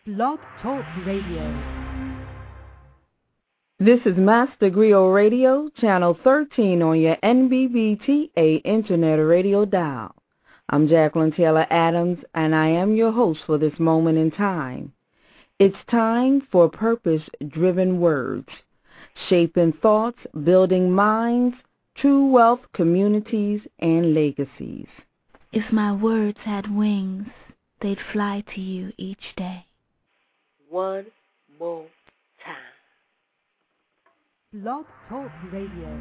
Blog Talk Radio. This is Master Griot Radio, Channel 13 on your NBBTA Internet Radio dial. I'm Jacqueline Taylor Adams, and I am your host for this moment in time. It's time for purpose-driven words, shaping thoughts, building minds, true wealth, communities, and legacies. If my words had wings, they'd fly to you each day. One more time. Blog Talk Radio.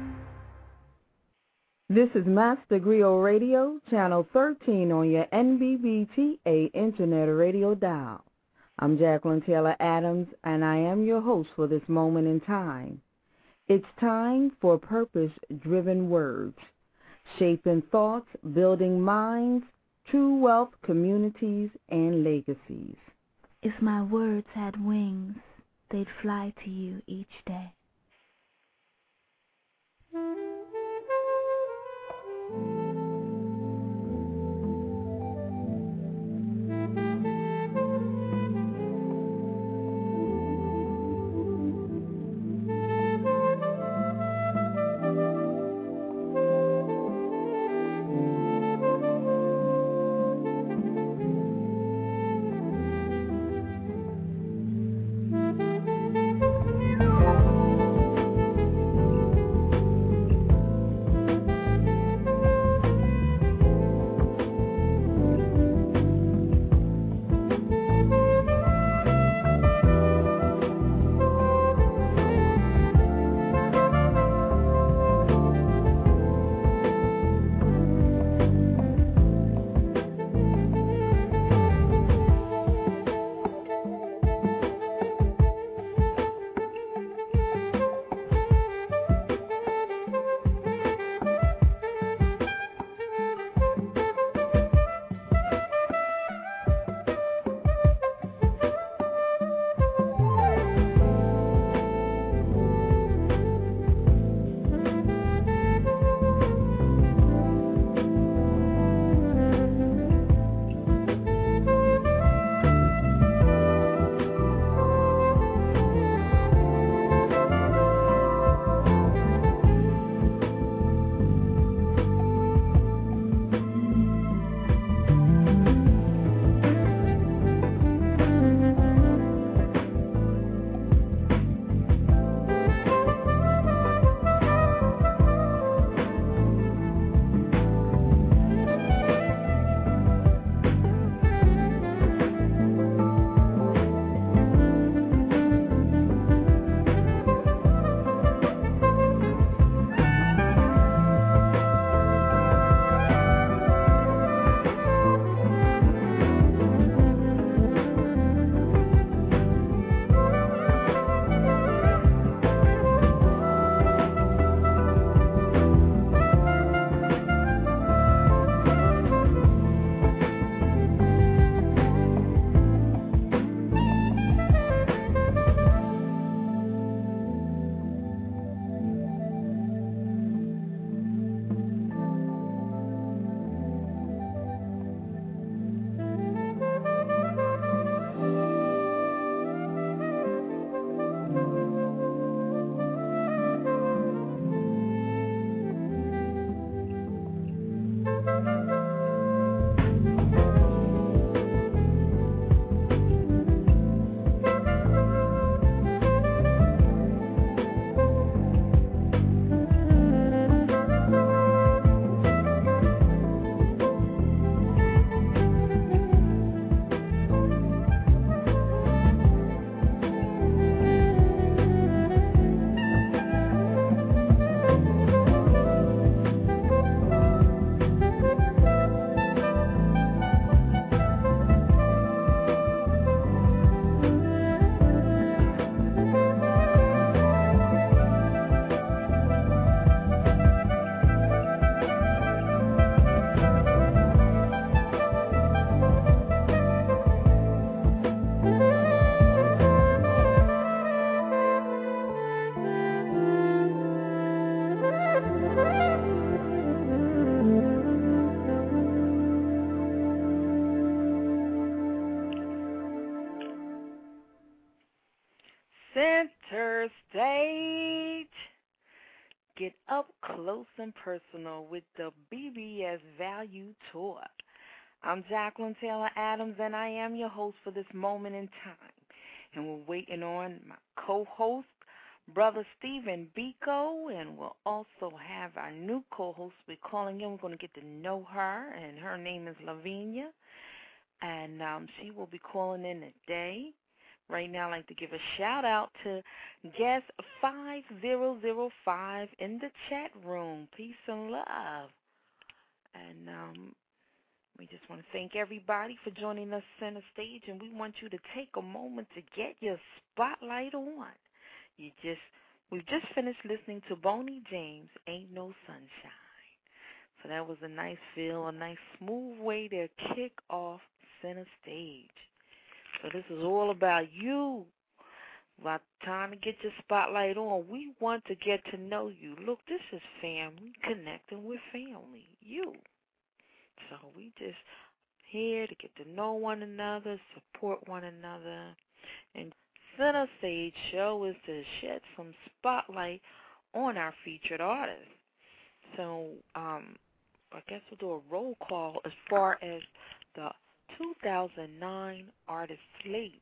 This is Master Griot Radio, Channel 13 on your NBBTA Internet Radio dial. I'm Jacqueline Taylor Adams, and I am your host for this moment in time. It's time for purpose-driven words, shaping thoughts, building minds, true wealth, communities, and legacies. If my words had wings, they'd fly to you each day. Center stage. Get up close and personal with the BBS Value Tour. I'm Jacqueline Taylor Adams, and I am your host for this moment in time. And we're waiting on my co-host, Brother Stephen Biko, and we'll also have our new co-host. We're calling in. We're going to get to know her, and her name is Lavinia, and she will be calling in today. Right now, I'd like to give a shout-out to guest 5005 in the chat room. Peace and love. And we just want to thank everybody for joining us center stage, and we want you to take a moment to get your spotlight on. We've just finished listening to Boney James, Ain't No Sunshine. So that was a nice feel, a nice smooth way to kick off center stage. So this is all about you. About time to get your spotlight on. We want to get to know you. Look, this is family, connecting with family, you. So we just here to get to know one another, support one another. And Center Stage show is to shed some spotlight on our featured artists. So I guess we'll do a roll call as far as the 2009 artist slate.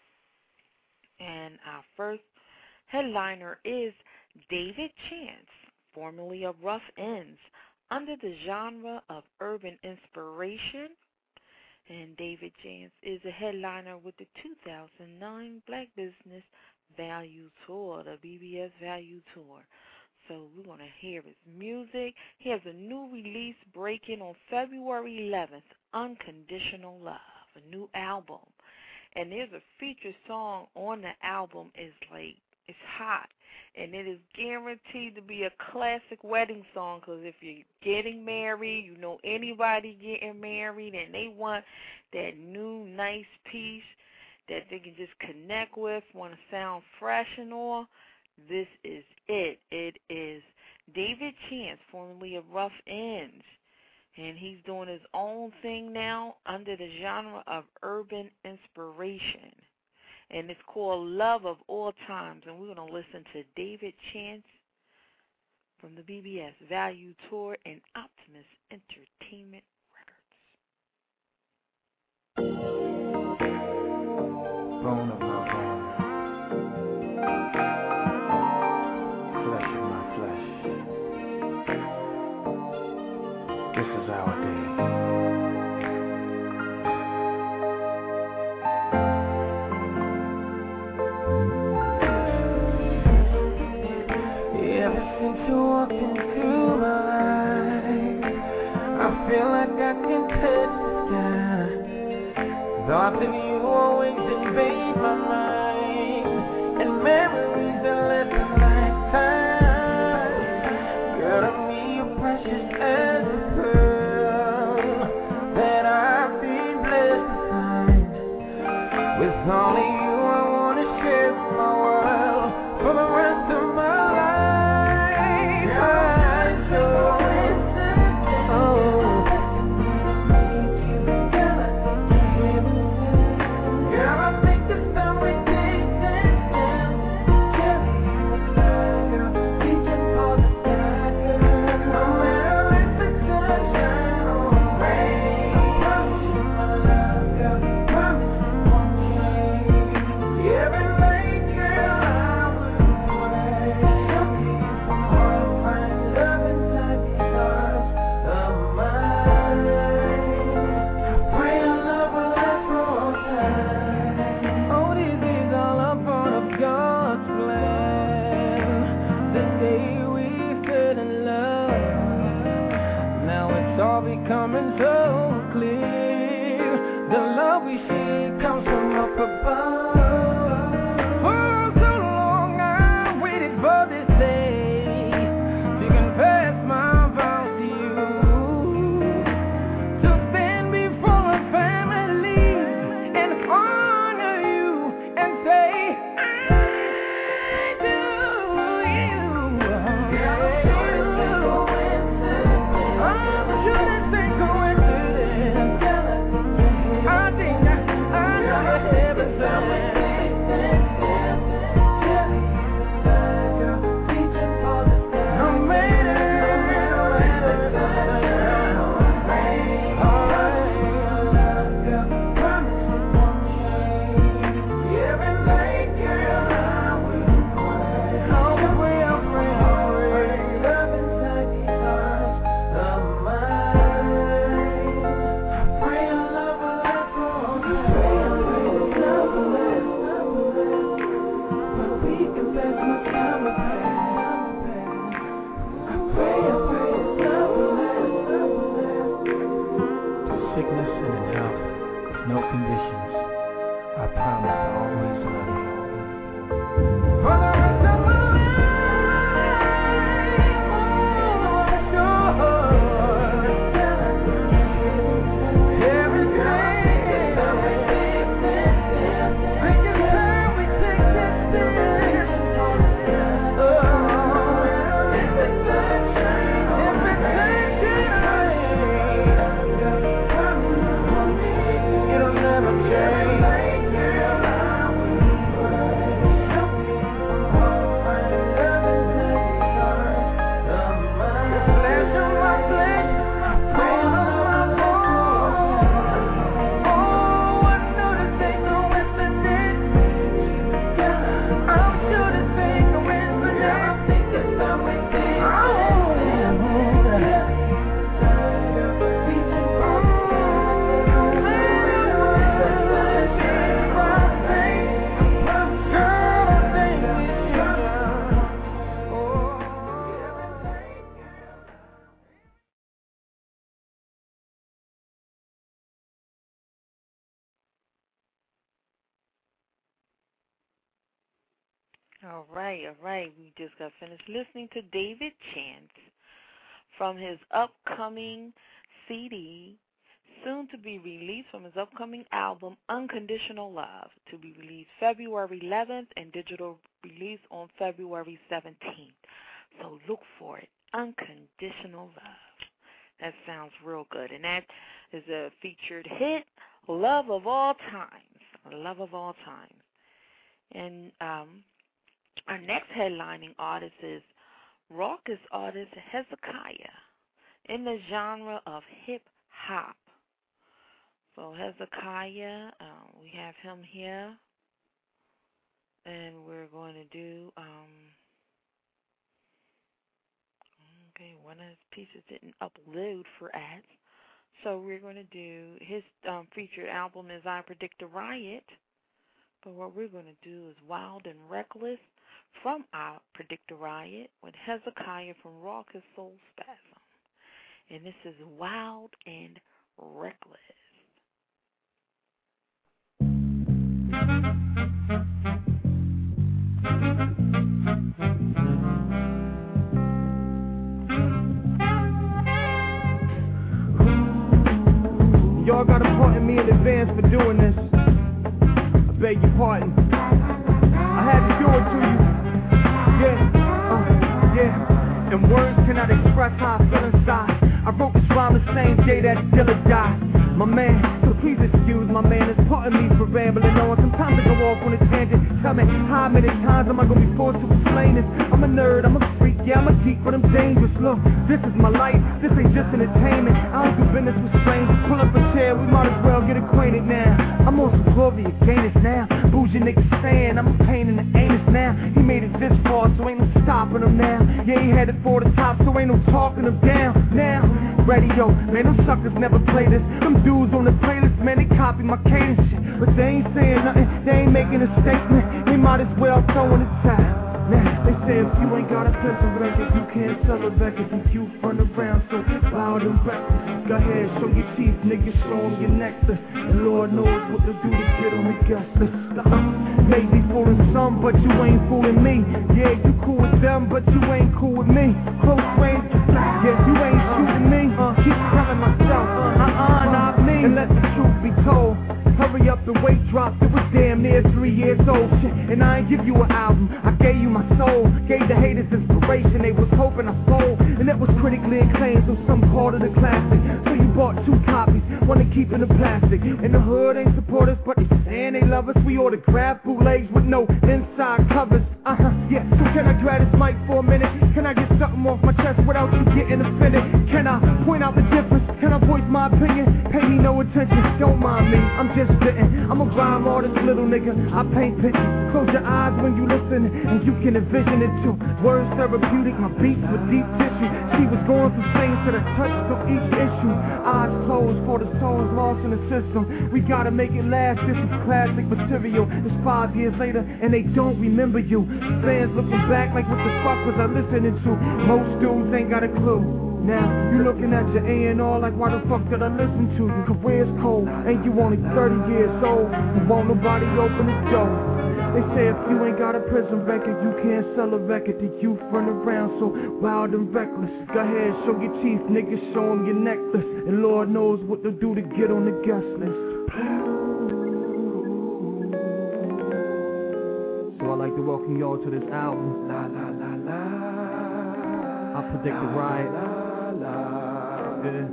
And our first headliner is David Chance, formerly of Rough Ends, under the genre of urban inspiration. And David Chance is a headliner with the 2009 Black Business Value Tour, the BBS Value Tour. So we're going to hear his music. He has a new release breaking on February 11th, Unconditional Love, a new album. And there's a featured song on the album. It's hot. And it is guaranteed to be a classic wedding song, because if you're getting married, you know anybody getting married, and they want that new nice piece that they can just connect with, want to sound fresh and all, this is it. It is David Chance, formerly of Rough Ends, and he's doing his own thing now under the genre of urban inspiration. And it's called Love of All Times, and we're going to listen to David Chance from the BBS Value Tour and Optimus Entertainment Records. Bone of my bone, flesh of my flesh. This is our day. Ever since you walked into my life, I feel like I can touch the sky. Thoughts of you always invade my mind, and memories that left a lifetime. Girl, to me you're precious as a pearl that I've been blessed to find. With only you I wanna share my world for the rest of my life. I promise to always love you. For the rest of my All right. We just got finished listening to David Chance from his upcoming CD, soon to be released from his upcoming album, Unconditional Love, to be released February 11th and digital release on February 17th. So look for it, Unconditional Love. That sounds real good. And that is a featured hit, Love of All Times. Love of All Times. And our next headlining artist is raucous artist Hezekiah in the genre of hip-hop. So Hezekiah, we have him here, and we're going to do, one of his pieces didn't upload for ads, so we're going to do, his featured album is I Predict a Riot, but what we're going to do is Wild and Reckless from I Predict a Riot with Hezekiah from Raucous Soul Spasm. And this is Wild and Reckless. Y'all got to pardon me in advance for doing this. I beg your pardon. I had to do it to you. Yeah. And words cannot express how I feel inside. I wrote this rhyme the same day that Dilla died. My man, so please excuse my man, it's pardon me for rambling on. Sometimes I go off on a tangent. Tell me how many times am I gonna be forced to explain this? I'm a nerd, I'm a freak, yeah, I'm a geek, but I'm dangerous. Look, this is my life, this ain't just entertainment. I don't do business with strangers. Pull up a chair, we might as well get acquainted now. I'm on some Gloria Gaynor now. Bougie niggas saying I'm a pain in the anus now. He made it this far, so ain't no stopping him now. Yeah, he headed for the top, so ain't no talking him down. Now, radio, man, them suckers never play this. Them dudes on the playlist, man, they copy my cadence shit. But they ain't saying nothing, they ain't making a statement. They might as well throw in the towel. Now, they say if you ain't got a pencil record, you can't sell a record. And you run around so loud and reckless. Go ahead, show your teeth, nigga, show them your nectar. And Lord knows what to do to get on the guest list. Maybe fooling some, but you ain't fooling me. Yeah, you cool with them, but you ain't cool with me. Close range, yeah, you ain't shooting me. Keep telling myself, not me. And let the truth be told. Hurry up, the weight dropped, it was damn near 3 years old. Shit, and I ain't give you an album, I gave you my soul. Gave the haters inspiration, they was hoping I fold. And it was critically acclaimed, so some called it a classic. So you bought 2 copies, one to keep in the plastic. And the hood ain't support us, but they saying they love us. We autograph bootlegs with no inside covers. Yeah, so can I grab this mic for a minute? Can I get something off my chest without you getting offended? Can I point out the difference? Can I voice my opinion? Pay me no attention, don't mind me, I'm just spitting. I'm a rhyme artist, little nigga, I paint pictures. Close your eyes when you listen, and you can envision it too. Words therapeutic, my beats with deep tissue. She was going from things to the touch to each issue. Eyes closed for the souls lost in the system. We gotta make it last, this is classic material. It's 5 years later, and they don't remember you. Fans looking back like what the fuck was I listening to? Most dudes ain't got a clue. Now, you looking at your A&R like, why the fuck did I listen to you? Career's cold, and you only 30 years old. You won't nobody open the door. They say if you ain't got a prison record, you can't sell a record. The youth run around so wild and reckless. Go ahead, show your teeth, niggas, show them your necklace. And Lord knows what they'll do to get on the guest list. So I'd like to welcome y'all to this album. La la la la. I predict the riot. Yeah.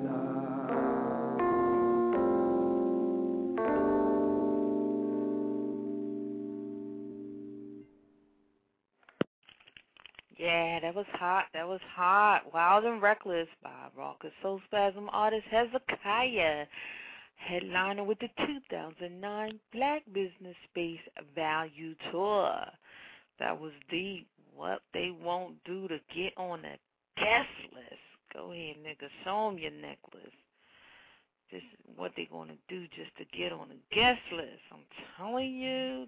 Yeah, that was hot. That was hot. Wild and Reckless by Raucous Soul Spasm artist Hezekiah, headliner with the 2009 Black Business Space Value Tour. That was deep. What they won't do to get on the guest list. Go ahead, nigga. Show them your necklace. This is what they going to do just to get on the guest list. I'm telling you.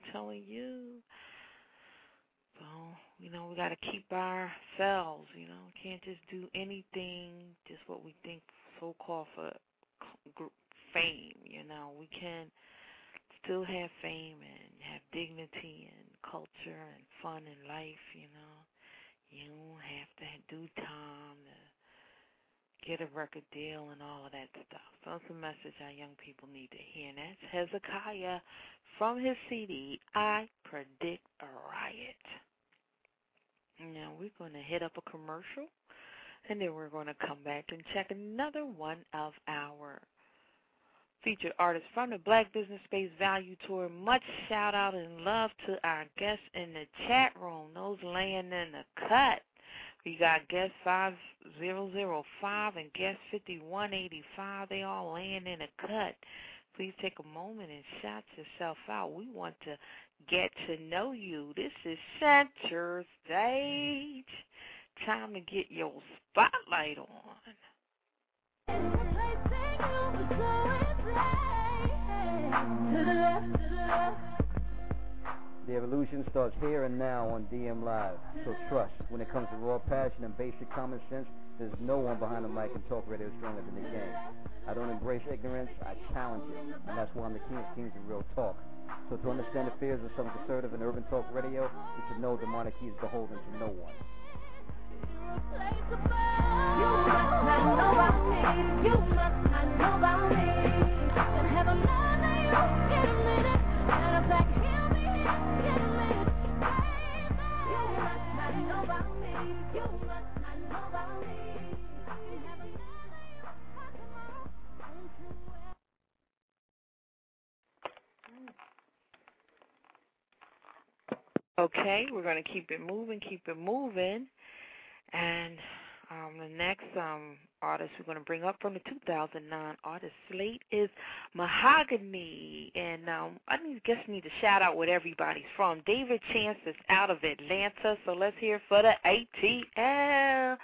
So, you know, we got to keep ourselves, you know. We can't just do anything, just what we think so-called for fame, you know. We can still have fame and have dignity and culture and fun in life, you know. You don't have to do time to get a record deal and all of that stuff. So it's a message our young people need to hear. And that's Hezekiah from his CD, I Predict a Riot. Now we're going to hit up a commercial, and then we're going to come back and check another one of our featured artists from the Black Business Space Value Tour. Much shout out and love to our guests in the chat room, those laying in the cut. We got guest 5005 and guest 5185. They all laying in the cut. Please take a moment and shout yourself out. We want to get to know you. This is Center Stage. Time to get your spotlight on. The evolution starts here and now on DM Live. So trust, when it comes to raw passion and basic common sense, there's no one behind the mic and talk radio stronger than the game. I don't embrace ignorance, I challenge it. And that's why I'm the king of kings of real talk. So to understand the fears of some conservative and urban talk radio, you should know the monarchy is beholden to no one. You must not know about me. You must not know about me. And have a mind that you get a minute. And I'm back, hear me, get a minute. You must not know about me. You must not know about me. And have a mind that you Okay, we're going to keep it moving. And the next artist we're going to bring up from the 2009 artist slate is Mahogany. And I need to shout out what everybody's from. David Chance is out of Atlanta, so let's hear for the ATL.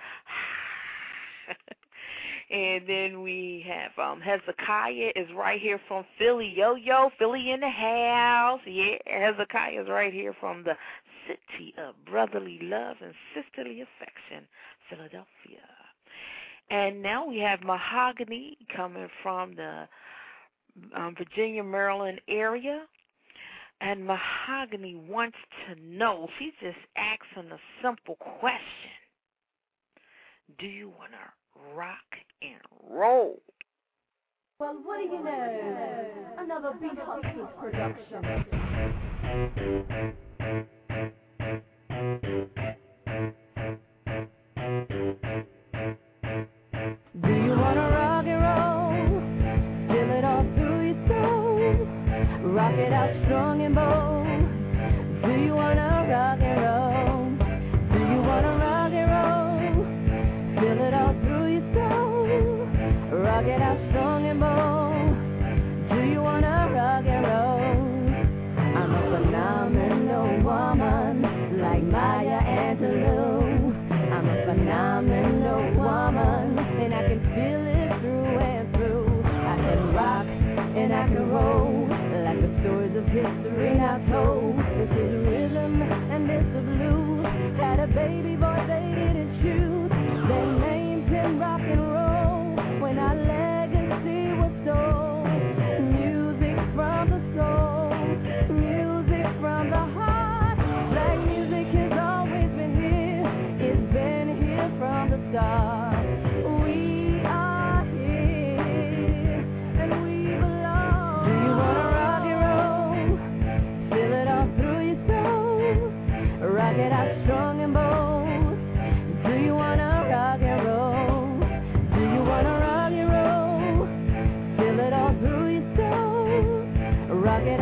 And then we have Hezekiah is right here from Philly. Yo, Philly in the house. Yeah, Hezekiah is right here from the city of brotherly love and sisterly affection, Philadelphia. And now we have Mahogany coming from the Virginia, Maryland area. And Mahogany wants to know, she's just asking a simple question. Do you want to rock and roll? Well, what do you know? Another Beat Hustlers production. Do you wanna rock and roll? Feel it all through your soul. Rock it out strong and bold. Do you wanna rock and roll? Do you wanna rock and roll? Feel it all through your soul. Rock it out strong and bold. Do you wanna rock and roll? I'm a phenomenal woman, like Maya Angelou. I'm a phenomenal woman, and I can feel it through and through. I can rock and I can roll, like the stories of history now told. This is rhythm and this is blues. Had a baby boy they didn't choose. They named him Rock and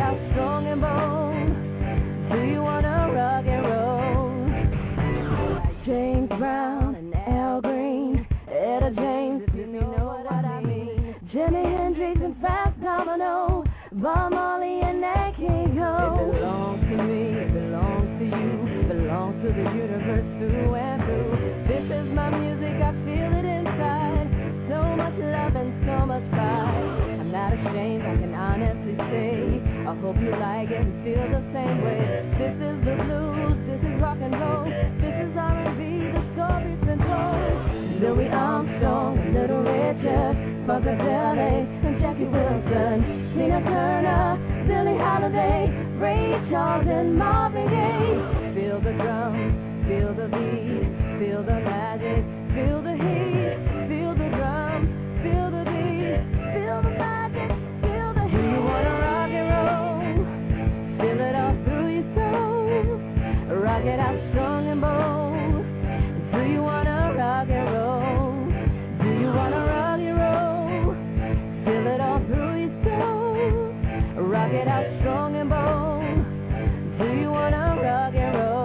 out strong and bold. Do you wanna rock and roll? James Brown and Al Green, Etta James, if you know what I mean. Jimi Hendrix and Fats Domino, Bob Marley and Nat King Cole. It belongs to me, it belongs to you, it belongs to the universe through and through. This is my music, I feel it inside. So much love and so much pride. I'm not ashamed, I can honestly say, I hope you like it and feel the same way. This is the blues, this is rock and roll, this is R&B, the story's been told. Louis Armstrong, Little Richard, Funkadelic, and Jackie Wilson, Tina Turner, Billie Holiday, Ray Charles and Marvin Gaye. Feel the drums, feel the beat, feel the magic, feel the heat, feel the drums, feel the beat, feel the magic, feel the heat. Do you wanna rock and roll? Feel it all through your soul. Rock it out strong and bold. Do you wanna rock and roll? Do you wanna rock and roll? Feel it all through your soul. Rock it out strong and bold. Do you wanna rock and roll?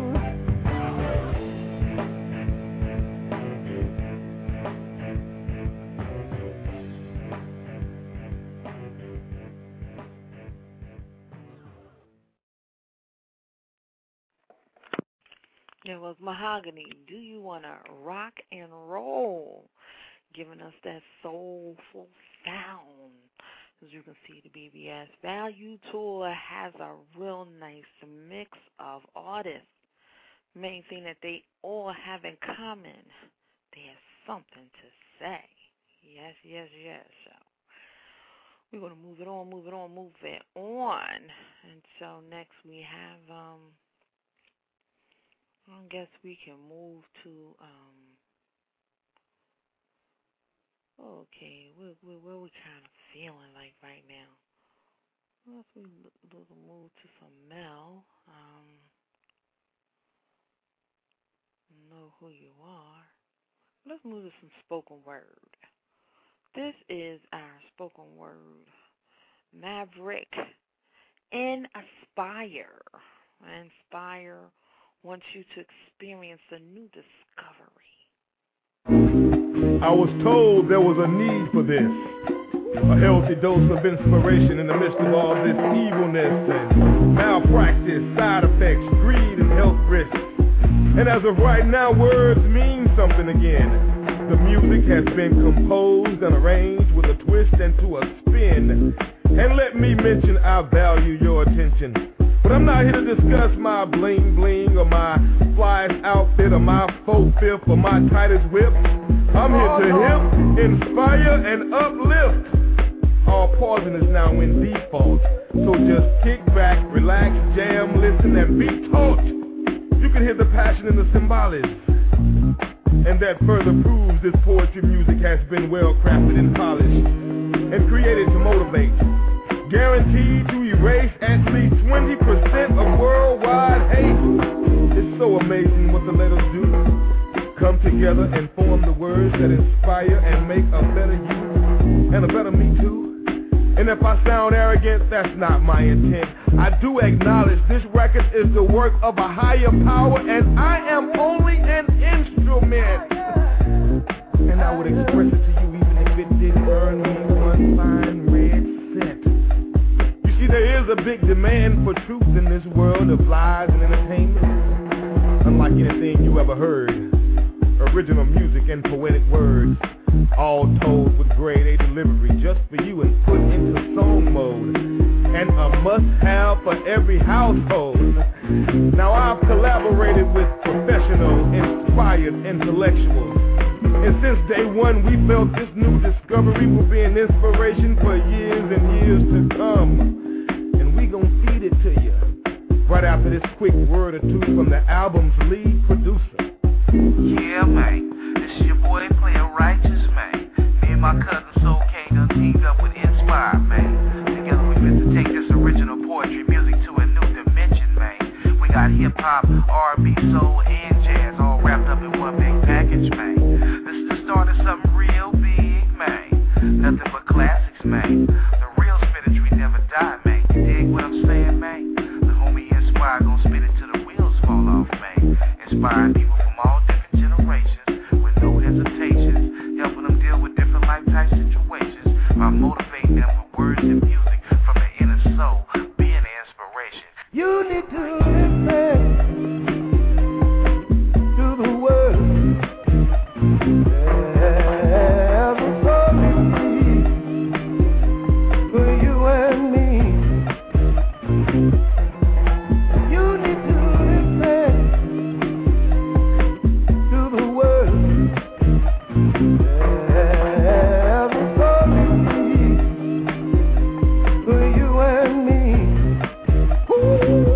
It was Mahogany. Do you want to rock and roll? Giving us that soulful sound. As you can see, the BBS Value Tour has a real nice mix of artists. Main thing that they all have in common, they have something to say. Yes, yes, yes. So we're going to move it on. And so next we have, I guess we can move to, okay, where we kind of feeling like right now. Let's move to some Mel. Know who you are. Let's move to some spoken word. This is our spoken word Maverick in Aspire. Inspire wants you to experience a new discovery. I was told there was a need for this, a healthy dose of inspiration in the midst of all this evilness and malpractice, side effects, greed, and health risks. And as of right now, words mean something again. The music has been composed and arranged with a twist and to a spin. And let me mention, I value your attention. But I'm not here to discuss my bling bling or my flyest outfit or my faux fifth or my tightest whip. I'm here to hip, inspire, and uplift. All pausing is now in default. So just kick back, relax, jam, listen, and be taught. You can hear the passion in the cymbals. And that further proves this poetry music has been well crafted and polished and created to motivate. Guaranteed to erase at least 20% of worldwide hate. It's so amazing what the letters do. Come together and form the words that inspire and make a better you and a better me too. And if I sound arrogant, that's not my intent. I do acknowledge this record is the work of a higher power, and I am only an instrument. And I would express it to you even if it didn't earn me one fine red cent. You see, there is a big demand for truth in this world of lies and entertainment. Unlike anything you ever heard, original music and poetic words, all told with grade A delivery just for you and put into song mode, and a must-have for every household. Now I've collaborated with professional, inspired intellectuals, and since day one we felt this new discovery will be an inspiration for years and years to come, and we gon' feed it to you right after this quick word or two from the album's lead producer. Yeah, man, this is your boy playing righteous, man. Me and my cousin Soul King done teamed up with Inspire, man. Together we fit to take this original poetry music to a new dimension, man. We got hip-hop, R&B, soul, and jazz all wrapped up in one big package, man. This is the start of something real big, man. Nothing but classics, man. The real spinach we never die, man. You dig what inspiring people from all different generations with no hesitations, helping them deal with different life type situations by motivating them with words and music from the inner soul, being an inspiration. You need to listen to the words there's a story for you and me. You need to listen to the words there's a story for you and me. Ooh.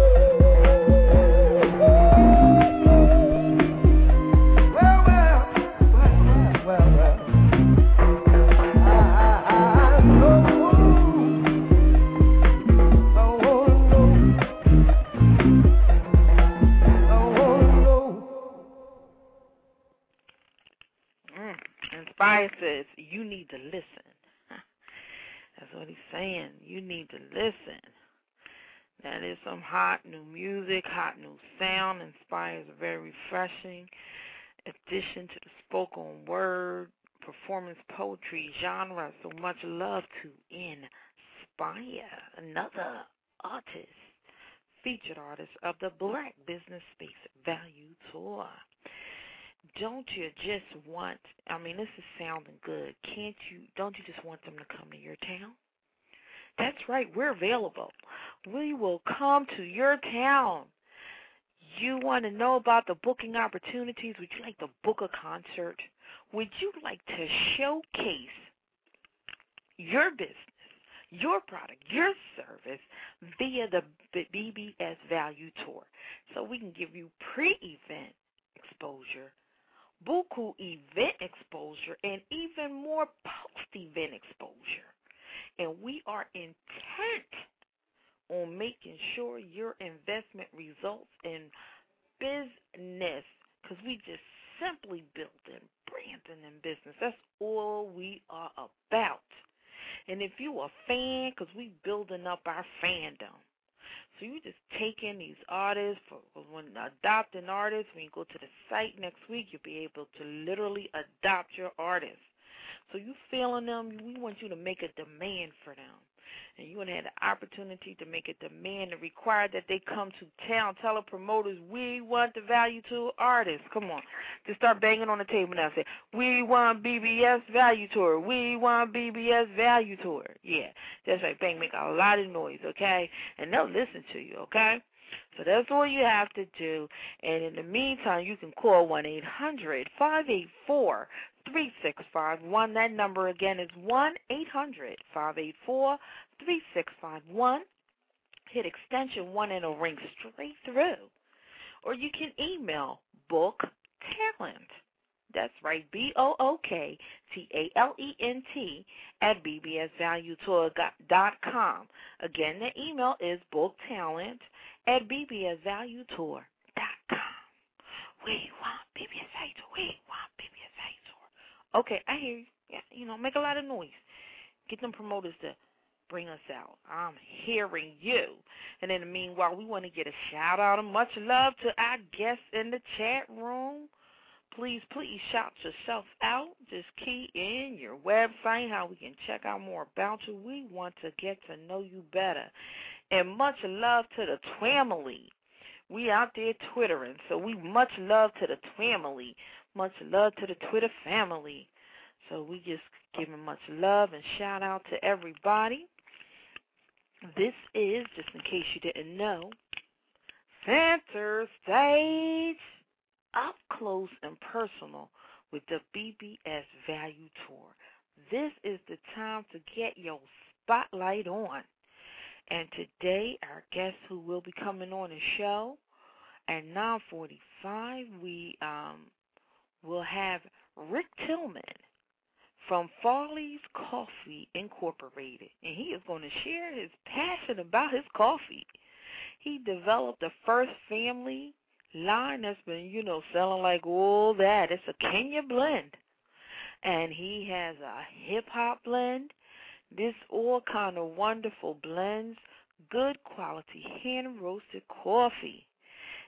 Inspire says, you need to listen. That's what he's saying. You need to listen. That is some hot new music, hot new sound. Inspire is a very refreshing addition to the spoken word, performance poetry genre. So much love to Inspire, another artist, featured artist of the Black Business Space Value Tour. Don't you just want, this is sounding good. Don't you just want them to come to your town? That's right, we're available. We will come to your town. You want to know about the booking opportunities? Would you like to book a concert? Would you like to showcase your business, your product, your service via the BBS Value Tour? So we can give you pre-event exposure, buku event exposure, and even more post-event exposure. And we are intent on making sure your investment results in business, because we just simply building, branding, and business. That's all we are about. And if you a fan, because we building up our fandom. So you just take in these artists, when adopting artists, when you go to the site next week, you'll be able to literally adopt your artists. So you feeling them, we want you to make a demand for them. And you want to have the opportunity to make a demand and require that they come to town. Tell the promoters, we want the Value Tour artists. Come on. Just start banging on the table now. Say, we want BBS Value Tour. We want BBS Value Tour. Yeah, that's right. Bang, make a lot of noise, okay? And they'll listen to you, okay? So that's all you have to do. And in the meantime, you can call 1-800-584-3651. That number again is 1-800-584-3651. Hit extension 1 and it'll ring straight through. Or you can email Book Talent. That's right, BOOKTALENT at bbsvaluetour.com. Again, the email is booktalent at bbsvaluetour.com. We want BBS Value Tour. We want BBS Value Tour. Okay, I hear you. Yeah, make a lot of noise. Get them promoters to bring us out. I'm hearing you. And in the meanwhile, we want to get a shout-out and much love to our guests in the chat room. Please shout yourself out. Just key in your website, how we can check out more about you. We want to get to know you better. And much love to the Twamily. We out there Twittering, so we much love to the Twamily. Much love to the Twitter family. So we just giving much love and shout out to everybody. This is, just in case you didn't know, Center Stage. Up close and personal with the BBS Value Tour. This is the time to get your spotlight on. And today, our guest who will be coming on the show at 9:45, we will have Rick Tillman from Farley's Coffee Incorporated. And he is going to share his passion about his coffee. He developed the first family line that's been, selling like all that. It's a Kenya blend. And he has a hip-hop blend. This all kind of wonderful blends, good quality hand-roasted coffee.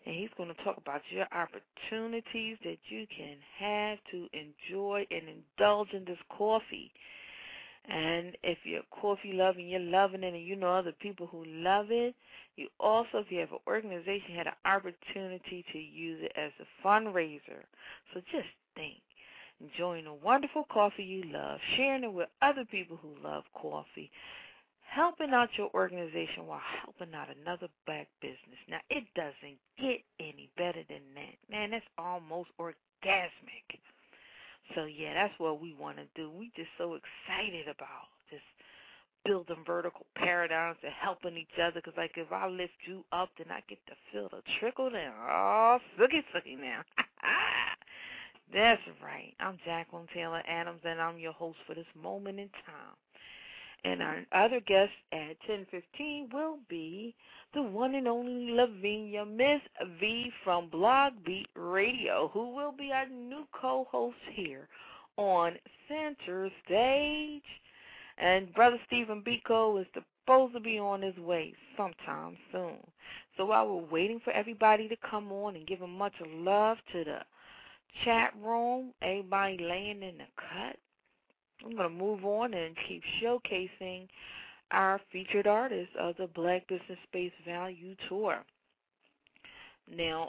and he's going to talk about your opportunities that you can have to enjoy and indulge in this coffee. And if you're a coffee lover and you're loving it and you know other people who love it, you also, if you have an organization, had an opportunity to use it as a fundraiser. So just think, enjoying a wonderful coffee you love, sharing it with other people who love coffee, helping out your organization while helping out another black business. Now, it doesn't get any better than that. Man, that's almost orgasmic. So, yeah, that's what we want to do. We just so excited about just building vertical paradigms and helping each other. Because, like, if I lift you up, then I get to feel the trickle down. Oh, sookie now. That's right. I'm Jacqueline Taylor Adams, and I'm your host for this moment in time. And our other guest at 10:15 will be the one and only Lavinia, Miss V from Blog Beat Radio, who will be our new co-host here on Center Stage. And Brother Stephen Biko is supposed to be on his way sometime soon. So while we're waiting for everybody to come on and giving much love to the chat room, everybody laying in the cut, I'm going to move on and keep showcasing our featured artists of the Black Business Space Value Tour. Now,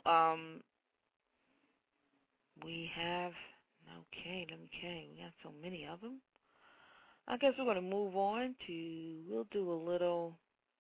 we have, we got so many of them. I guess we're going to move on to, we'll do a little,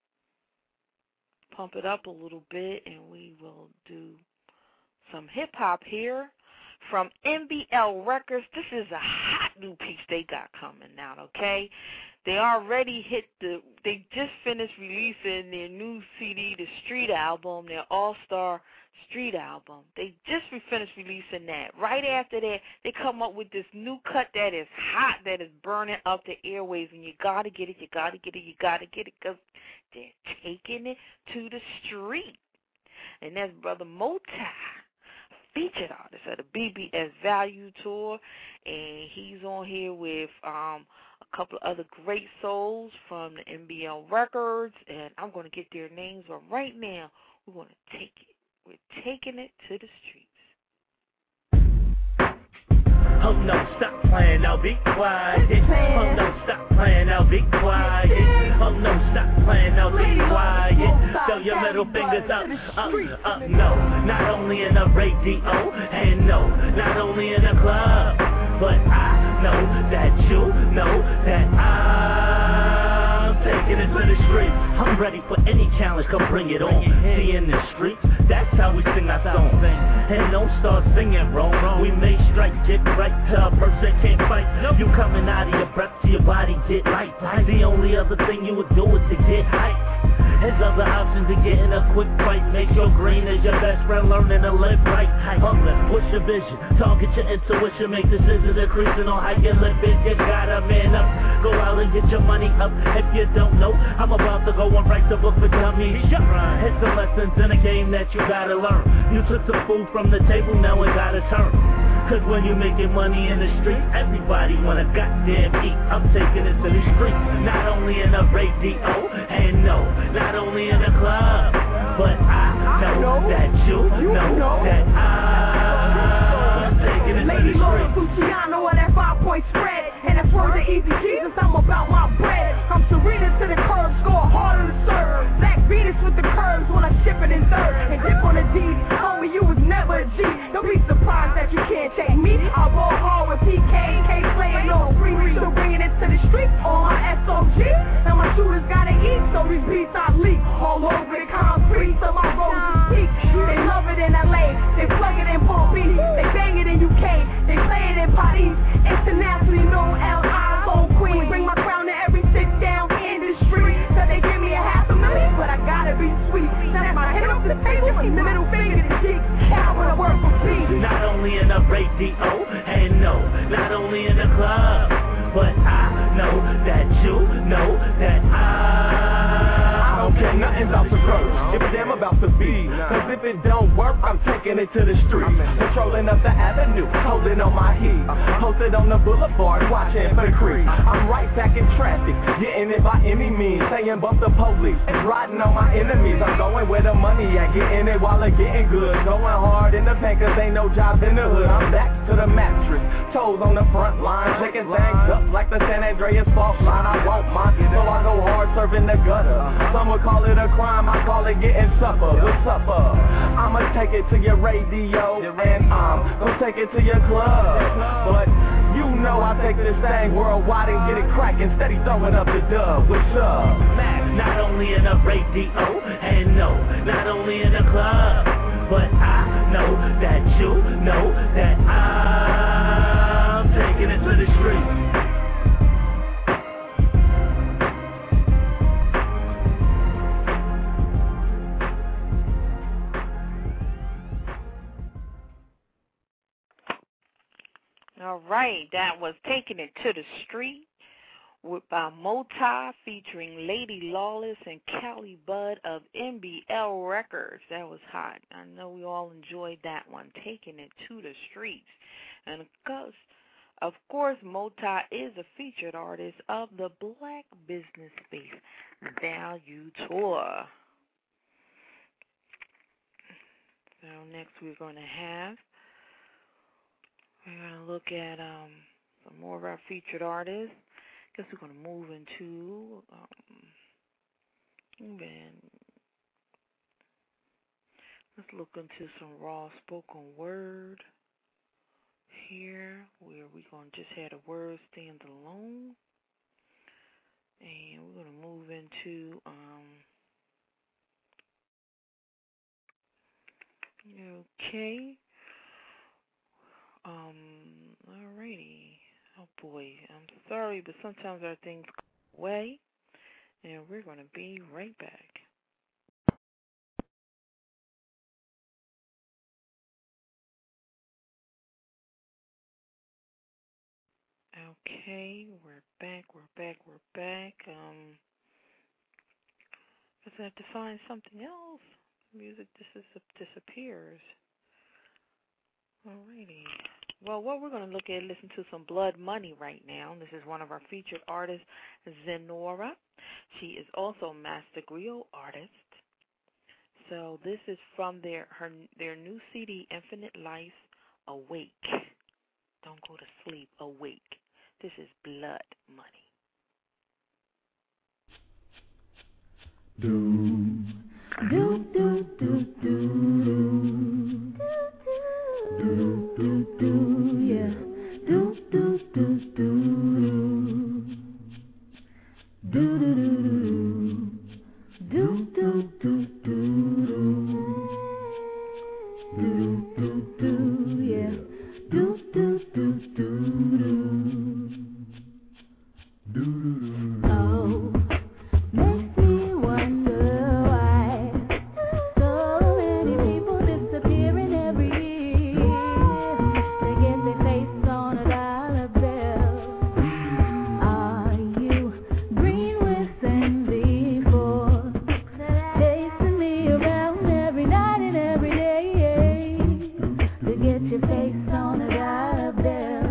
pump it up a little bit, and we will do some hip-hop here. From NBL Records, this is a hot new piece they got coming out, okay? They already they just finished releasing their new CD, the Street Album, their All-Star Street Album. They just finished releasing that. Right after that, they come up with this new cut that is hot, that is burning up the airwaves, and you got to get it, because they're taking it to the street. And that's Brother Motai, featured artist of the BBS Value Tour, and he's on here with a couple of other great souls from the NBL Records, and I'm going to get their names, but right now we're going to take it. We're taking it to the streets. Oh no, stop playing, now be quiet. Oh no, stop playing, now be quiet. Oh no, stop playing, now be quiet. Throw your middle fingers up, no. Not only in the radio, and no, not only in the club, but I know that you know that I'm taking it to the street. I'm ready for any challenge, come bring it on. See in the streets, that's how we sing our song. And don't start singing wrong. We may strike, get right to a person can't fight. You coming out of your breath till your body get light. The only other thing you would do is to get hype. There's other options to get in a quick fight. Make your green as your best friend, learning to live right. Uplift, push your vision, target your intuition, make decisions increasing on how you live it. You gotta man up, go out and get your money up. If you don't know, I'm about to go and write the book for dummies. It's the lessons in a game that you gotta learn. You took some food from the table, now it gotta turn. Cause when you making money in the street, everybody wanna goddamn eat. I'm taking it to the street, not only in the radio, and no, not only in the club, but I know that you know that I'm taking it to the street. Lady Laura Fuciano of that 5-point spread, and that's word to Easy Jesus, I'm about my bread. I'm Serena to the curb, score harder to serve. Black Venus with the curves when I ship it in third, and dip on the D's, homie, you was never a G. Don't be surprised that you can't take me. I roll hard with PK, can't play it no free. So bringing it to the street on my SOG. And my shooters gotta eat, so these beats I leak all over the concrete. So my roads peak. They love it in LA, they plug it in Palm Beach, they bang it in UK, they play it in Paris. Internationally known L.I. Soul Queen. Bring my crown to every sit down industry. So they give me $500,000, but I gotta be sweet. Snap my head off the table and the middle finger to cheek. Cow when I work for peace. Not only in the radio, and no, not only in the club, but I know that you know that I'm don't care nothing about the growth. Give a damn about the beat. Cause if it don't work, I'm taking it to the street. Patrolling up the avenue, holding on my heat. Posted on the boulevard, watching for the creek. I'm right back in traffic, getting it by any means. Saying bump the police, riding on my enemies. I'm going where the money at, getting it while it's getting good. Going hard in the paint cause ain't no job in the hood. I'm back to the mattress, toes on the front line. Shaking things up like the San Andreas fault line. I won't mind, so I go hard serving the gutter. Some would call it a crime, I call it getting supper. What's up, I'ma take it to your radio, and I'm gonna take it to your club. But you know I take this thing worldwide and get it cracking, steady throwing up the dub. What's up? Not only in the radio, and no, not only in the club, but I know that you know that I'm taking it to the street. All right, that was Taking It to the Street by Moti featuring Lady Lawless and Cali Bud of NBL Records. That was hot. I know we all enjoyed that one, Taking It to the Streets. And of course, Moti is a featured artist of the Black Business Space Value Tour. So next we're going to look at some more of our featured artists. Guess we're going to move into let's look into some raw spoken word here, where we're going to just have the word stand alone. And we're going to move into okay. Alrighty. Oh boy, I'm sorry, but sometimes our things go away, and we're going to be right back. Okay, we're back. Guess I have to find something else. Music disappears. Alrighty. Well, what we're going to look at, listen to some Blood Money right now. This is one of our featured artists, Zenora. She is also a master griot artist. So this is from their new CD, Infinite Life, Awake. Don't go to sleep, awake. This is Blood Money. Do do do do do do do do yeah do do do do do do do do do do yeah do do do do. Oh, makes me wonder why so many people disappearing every year. They get their face on a dollar bill. Are you green with envy for chasing me around every night and every day to get your face on a dollar bill?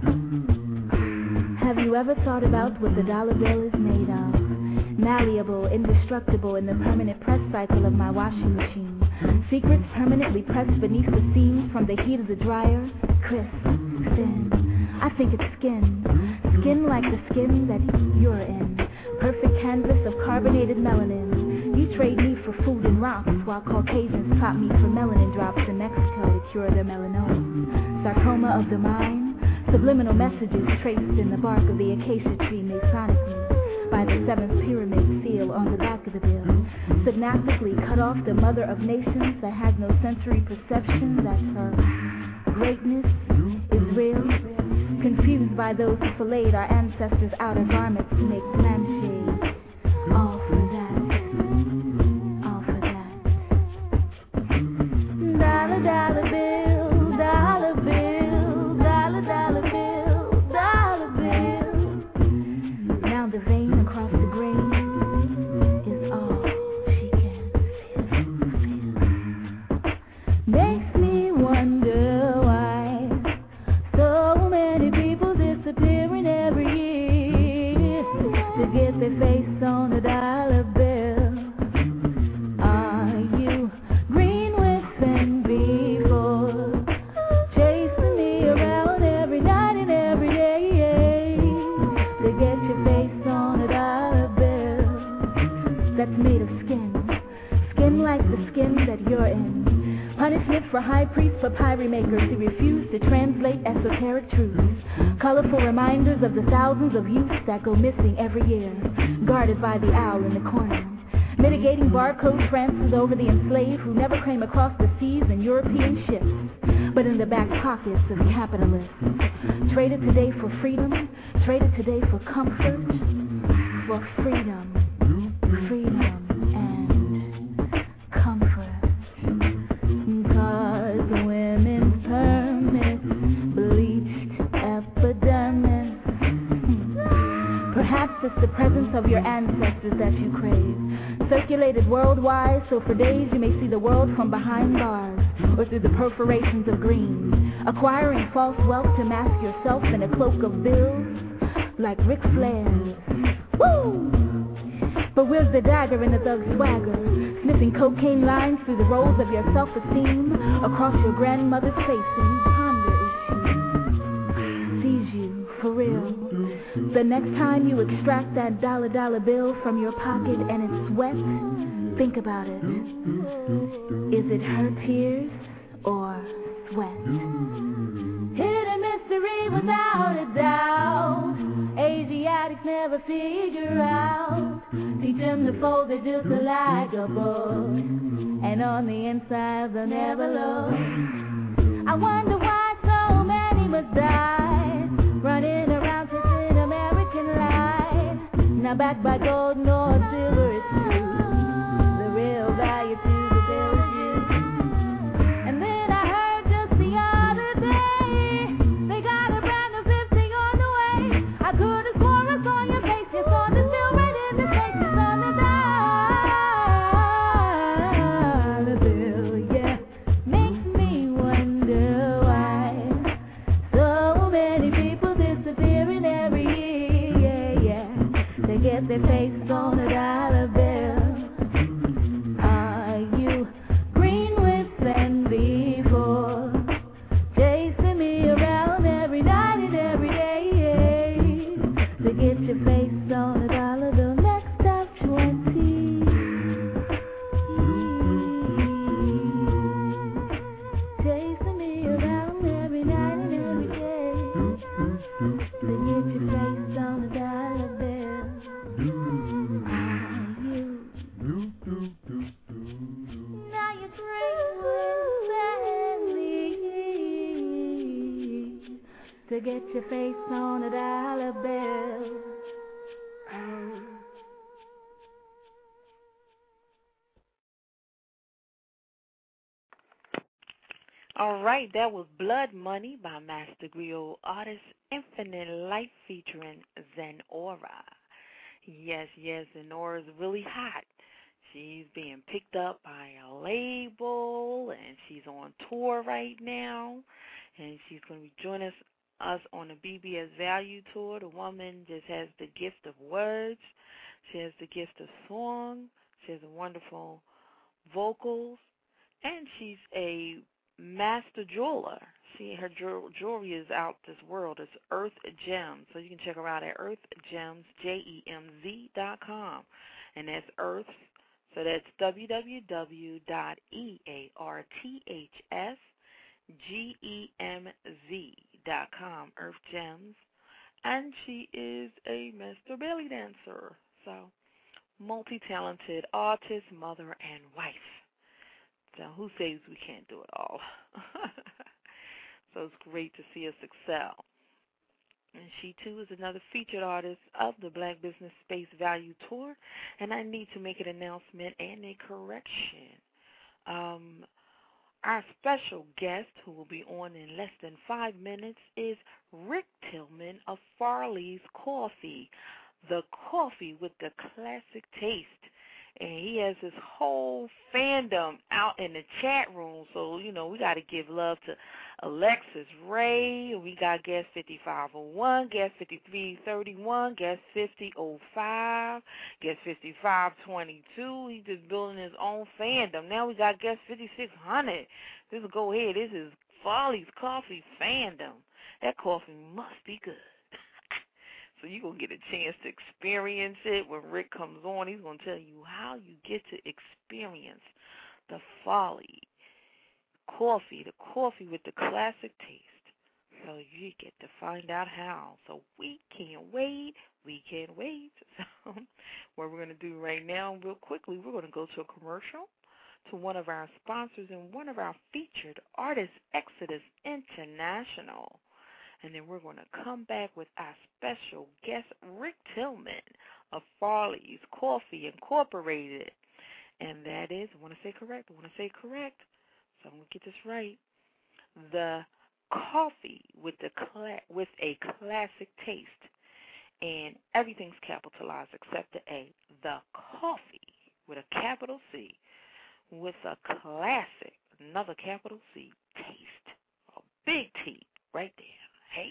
Have you ever thought about what the dollar bill is made of? Malleable, indestructible in the permanent press cycle of my washing machine. Secrets permanently pressed beneath the seams from the heat of the dryer. Crisp, thin. I think it's skin. Skin like the skin that you're in. Perfect canvas of carbonated melanin. You trade me for food and rocks, while Caucasians pop me for melanin drops in Mexico to cure their melanoma. Sarcoma of the mind. Subliminal messages traced in the bark of the acacia tree masonically by the seventh pyramid seal on the back of the bill. Synaptically cut off the mother of nations that has no sensory perception that her greatness is real. Confused by those who filleted our ancestors' outer garments to make lampshades. All for that. All for that. Dollar, dollar bill, dollar bill, dollar, dollar bill, dollar bill. Now the vein across the grain is all. like the skin that you're in. Punishment for high priests, papyri makers who refuse to translate esoteric truths. Colorful reminders of the thousands of youths that go missing every year, guarded by the owl in the corner. Mitigating barcode transfers over the enslaved who never came across the seas in European ships, but in the back pockets of capitalists. Traded today for freedom, traded today for comfort, for freedom, and comfort. 'Cause women's permits, bleached epidermis. Perhaps it's the presence of your ancestors that you crave. Circulated worldwide, so for days you may see the world from behind bars, or through the perforations of green, acquiring false wealth to mask yourself in a cloak of bills, like Ric Flair's. Woo! But where's the dagger in the thug swagger, sniffing cocaine lines through the rolls of your self-esteem, across your grandmother's face when you ponder issues? Sees you, for real. The next time you extract that dollar bill from your pocket and it's wet, think about it. Is it her tears or sweat? Hidden mystery without a doubt. Asiatics never figure out. Teach them to fold it just like a book, and on the inside they'll never look. I wonder why so many must die, running around chasing American life. Now backed by gold nor silver it's true. The real value to the bill is you. And then I heard just the other day, they got a brand new 50 on the way. I could have sworn I saw your face, you saw the silver in the faces on the dollar bill, yeah. Makes me wonder why so many people disappearing every year, yeah. They get their face on a dollar bill. Are you green with envy for chasing me around every night and every day? To get your face on a dollar bill, next stop 20. Chasing me around every night and every day. To get your face on a dollar bill. Are you? Now you're green with envy to get your face on a dollar bill. All right, that was Blood Money by Master Griot artist Infinite Light featuring Zenora. Yes, Zenora's really hot. She's being picked up by a label, and she's on tour right now, and she's going to be joining us on the BBS Value Tour. The woman just has the gift of words. She has the gift of song. She has wonderful vocals, and she's a master jeweler. Her jewelry is out this world. It's Earth Gems. So you can check her out at earthgems, JEMZ.com. And that's Earth. So that's www.earthgems.com. Earth Gems. And she is a master belly dancer. So multi-talented artist, mother, and wife. So who says we can't do it all? So it's great to see us excel. And she, too, is another featured artist of the Black Business Space Value Tour. And I need to make an announcement and a correction. Our special guest, who will be on in less than 5 minutes, is Rick Tillman of Farley's Coffee, the coffee with the classic taste. And he has his whole fandom out in the chat room. So, you know, we got to give love to Alexis Ray. We got guest 5501, guest 5331, guest 5005, guest 5522. He's just building his own fandom. Now we got guest 5600. This is go ahead. This is Farley's Coffee fandom. That coffee must be good. So you're going to get a chance to experience it. When Rick comes on, he's going to tell you how you get to experience the Farley coffee, the coffee with the classic taste. So you get to find out how. So we can't wait. We can't wait. So what we're going to do right now, real quickly, we're going to go to a commercial, to one of our sponsors and one of our featured artists, Exodus International. And then we're going to come back with our special guest, Rick Tillman of Farley's Coffee Incorporated. And that is, I want to say correct, so I'm going to get this right, the coffee with a classic taste. And everything's capitalized except the A. The coffee with a capital C with a classic, another capital C, taste. A big T right there. Hey.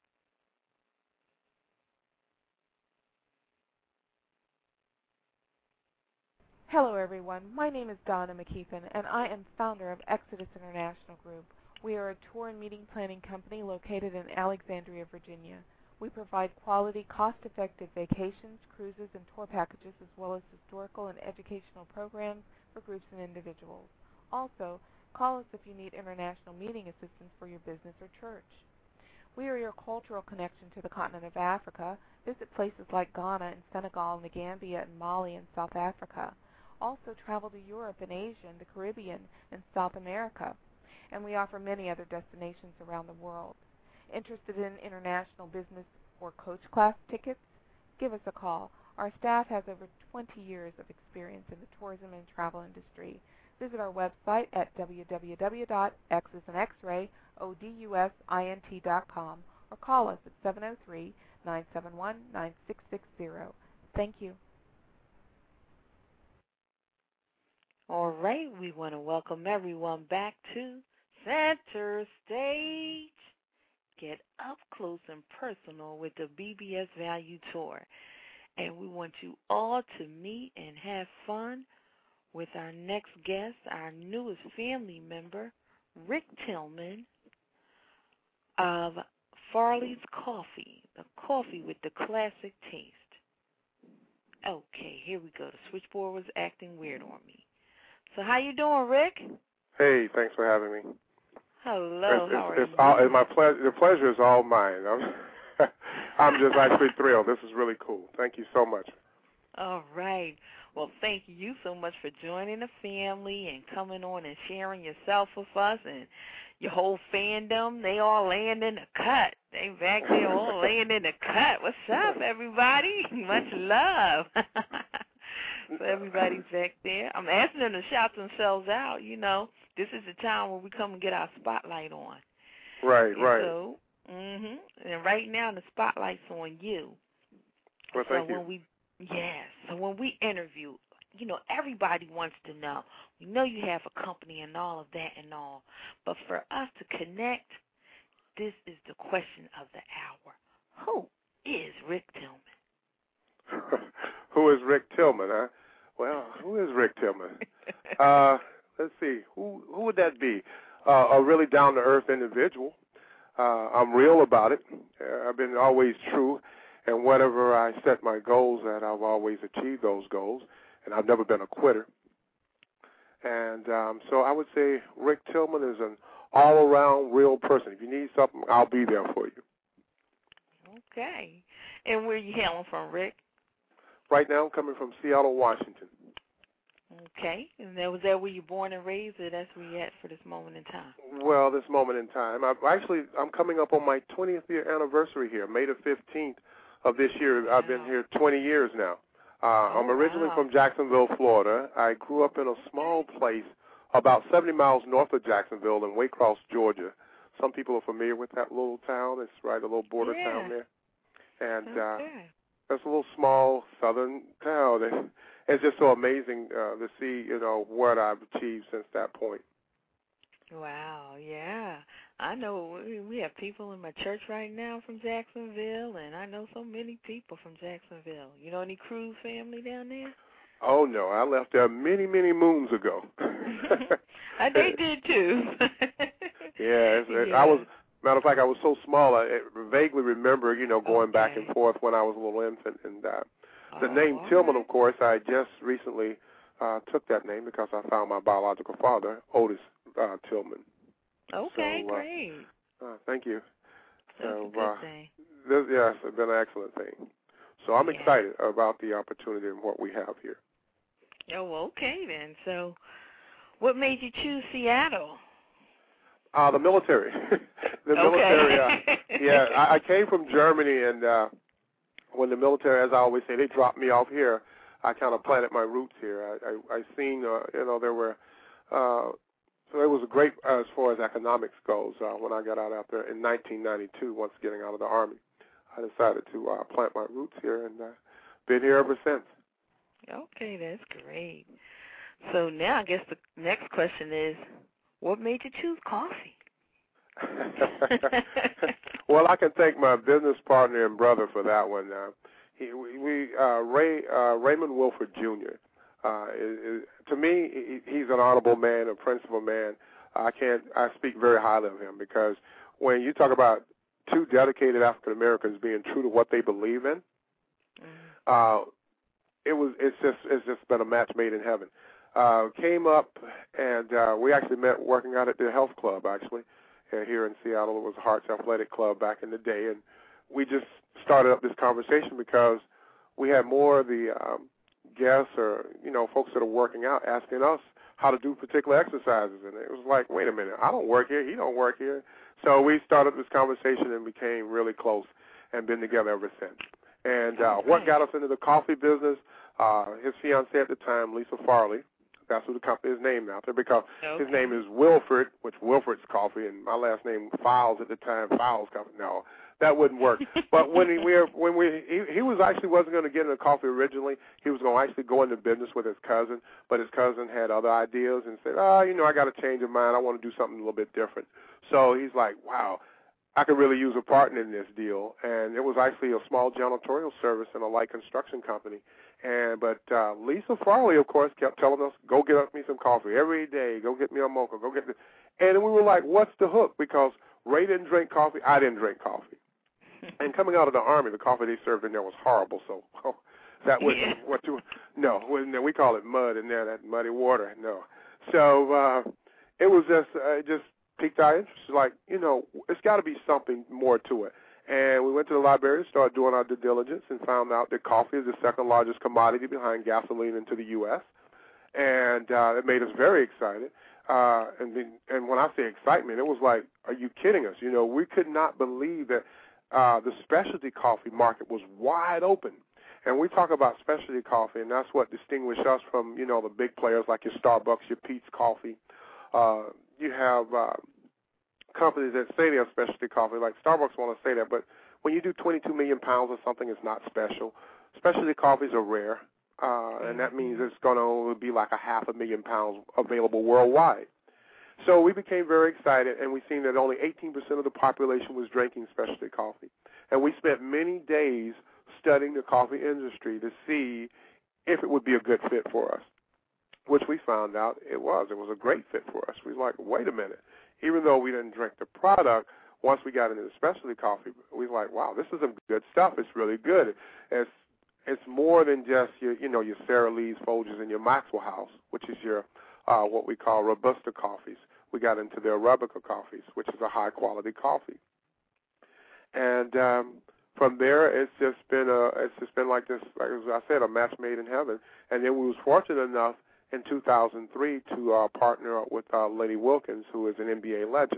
Hello, everyone. My name is Donna McKeithen, and I am founder of Exodus International Group. We are a tour and meeting planning company located in Alexandria, Virginia. We provide quality, cost-effective vacations, cruises, and tour packages, as well as historical and educational programs for groups and individuals. Also, call us if you need international meeting assistance for your business or church. We are your cultural connection to the continent of Africa. Visit places like Ghana and Senegal and the Gambia and Mali and South Africa. Also travel to Europe and Asia and the Caribbean and South America. And we offer many other destinations around the world. Interested in international business or coach class tickets? Give us a call. Our staff has over 20 years of experience in the tourism and travel industry. Visit our website at www.xandxrayodusint.com or call us at 703-971-9660. Thank you. All right, we want to welcome everyone back to Center Stage. Get up close and personal with the BBS Value Tour. And we want you all to meet and have fun with our next guest, our newest family member, Rick Tillman of Farley's Coffee, the coffee with the classic taste. Okay, here we go. The switchboard was acting weird on me. So how you doing, Rick? Hey, thanks for having me. Hello, how are you? The pleasure is all mine. I'm just actually thrilled. This is really cool. Thank you so much. All right. Well, thank you so much for joining the family and coming on and sharing yourself with us and your whole fandom. They all laying in the cut. They back there all laying in the cut. What's up, everybody? Much love. So everybody's back there. I'm asking them to shout themselves out. You know, this is the time when we come and get our spotlight on. Right. So, and right now the spotlight's on you. Well, thank you. So when we interview, you know, everybody wants to know. We know you have a company and all of that and all, but for us to connect, this is the question of the hour. Who is Rick Tillman? Who is Rick Tillman, huh? Well, who is Rick Tillman? Let's see. Who would that be? A really down-to-earth individual. I'm real about it. I've been always true. And whenever I set my goals at, I've always achieved those goals. And I've never been a quitter. And so I would say Rick Tillman is an all-around real person. If you need something, I'll be there for you. Okay. And where are you hailing from, Rick? Right now I'm coming from Seattle, Washington. Okay. And was that where you were born and raised, or that's where you're at for this moment in time? Well, this moment in time. I'm coming up on my 20th year anniversary here, May the 15th of this year. I've been here 20 years now. I'm originally from Jacksonville, Florida. I grew up in a small place about 70 miles north of Jacksonville in Waycross, Georgia. Some people are familiar with that little town. It's right, a little border town there. And it's a little small southern town. It's just so amazing to see, you know, what I've achieved since that point. Wow, yeah. I know we have people in my church right now from Jacksonville, and I know so many people from Jacksonville. You know any Cruz family down there? Oh, no. I left there many, many moons ago. They did, too. Yeah. Matter of fact, I was so small, I vaguely remember, going back and forth when I was a little infant. And the name Tillman, of course, I just recently took that name because I found my biological father, Otis Tillman. Okay, so, great. Thank you. That's a good thing. Yes, it's been an excellent thing. So I'm excited about the opportunity and what we have here. Oh, okay then. So what made you choose Seattle? The military. Military. I came from Germany, and when the military, as I always say, they dropped me off here, I kind of planted my roots here. I seen, there were, so it was great as far as economics goes. When I got out there in 1992, once getting out of the Army, I decided to plant my roots here, and been here ever since. Okay, that's great. So now I guess the next question is, what made you choose coffee? Well, I can thank my business partner and brother for that one. Raymond Wilford Jr. To me, he's an honorable man, a principled man. I speak very highly of him because when you talk about two dedicated African Americans being true to what they believe in, it's just been a match made in heaven. Came up and we actually met working out at the health club actually here in Seattle. It was Hearts Athletic Club back in the day, and we just started up this conversation because we had more of the guests or folks that are working out asking us how to do particular exercises, and it was like, wait a minute, I don't work here, he don't work here. So we started this conversation and became really close and been together ever since. And what got us into the coffee business, his fiancée at the time, Lisa Farley, that's what the company is named after because his name is Wilford, which Wilford's Coffee, and my last name Files at the time, Files Coffee. No, that wouldn't work. But when he was actually wasn't going to get into coffee originally. He was going to actually go into business with his cousin, but his cousin had other ideas and said, I got to change of mind. I want to do something a little bit different. So he's like, wow, I could really use a partner in this deal. And it was actually a small janitorial service and a light construction company. But Lisa Farley, of course, kept telling us, go get me some coffee every day. Go get me a mocha. Go get me. And we were like, what's the hook? Because Ray didn't drink coffee. I didn't drink coffee. And coming out of the Army, the coffee they served in there was horrible. So that wasn't what you – no, we call it mud in there, that muddy water. No. So it was just piqued our interest. Like, it's got to be something more to it. And we went to the library and started doing our due diligence and found out that coffee is the second largest commodity behind gasoline into the U.S. And it made us very excited. And when I say excitement, it was like, are you kidding us? We could not believe that the specialty coffee market was wide open. And we talk about specialty coffee, and that's what distinguishes us from, the big players like your Starbucks, your Peet's Coffee. You have companies that say they're specialty coffee, like Starbucks want to say that, but when you do 22 million pounds of something, it's not special. Specialty coffees are rare, and that means it's going to be like 500,000 pounds available worldwide. So we became very excited, and we seen that only 18% of the population was drinking specialty coffee. And we spent many days studying the coffee industry to see if it would be a good fit for us, which we found out it was. It was a great fit for us. We were like, wait a minute. Even though we didn't drink the product, once we got into the specialty coffee, we were like, wow, this is some good stuff. It's really good. It's more than just your Sara Lee's, Folgers, and your Maxwell House, which is your what we call Robusta coffees. We got into their Arabica coffees, which is a high-quality coffee. And from there, it's just been like this, like as I said, a match made in heaven. And then we was fortunate enough in 2003 to partner up with Lenny Wilkens, who is an NBA legend.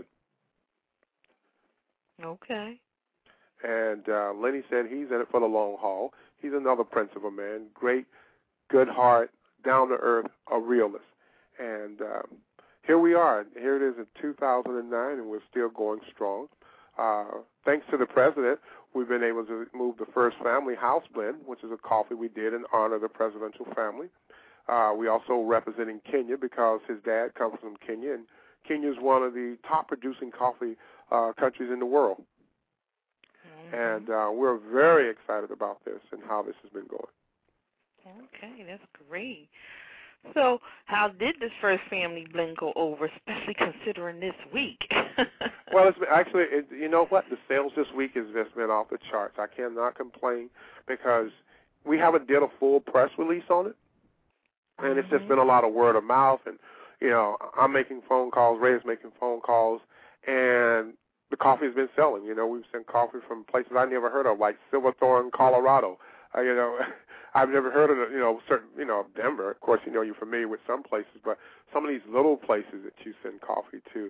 Okay. And Lenny said he's in it for the long haul. He's another prince of a man, great, good heart, down to earth, a realist. And here we are. Here it is in 2009, and we're still going strong. Thanks to the president, we've been able to move the First Family House Blend, which is a coffee we did in honor of the presidential family. We also representing Kenya because his dad comes from Kenya, and Kenya is one of the top producing coffee countries in the world. And we're very excited about this and how this has been going. Okay, that's great. So how did this first family blend go over, especially considering this week? Well, it's actually, you know what? The sales this week has just been off the charts. I cannot complain because we haven't did a full press release on it, and it's just been a lot of word of mouth. And, you know, I'm making phone calls, Ray's making phone calls, and the coffee's been selling. You know, we've sent coffee from places I never heard of, like Silverthorne, Colorado. You know, I've never heard of, certain, Denver. Of course, you're familiar with some places, but some of these little places that you send coffee to,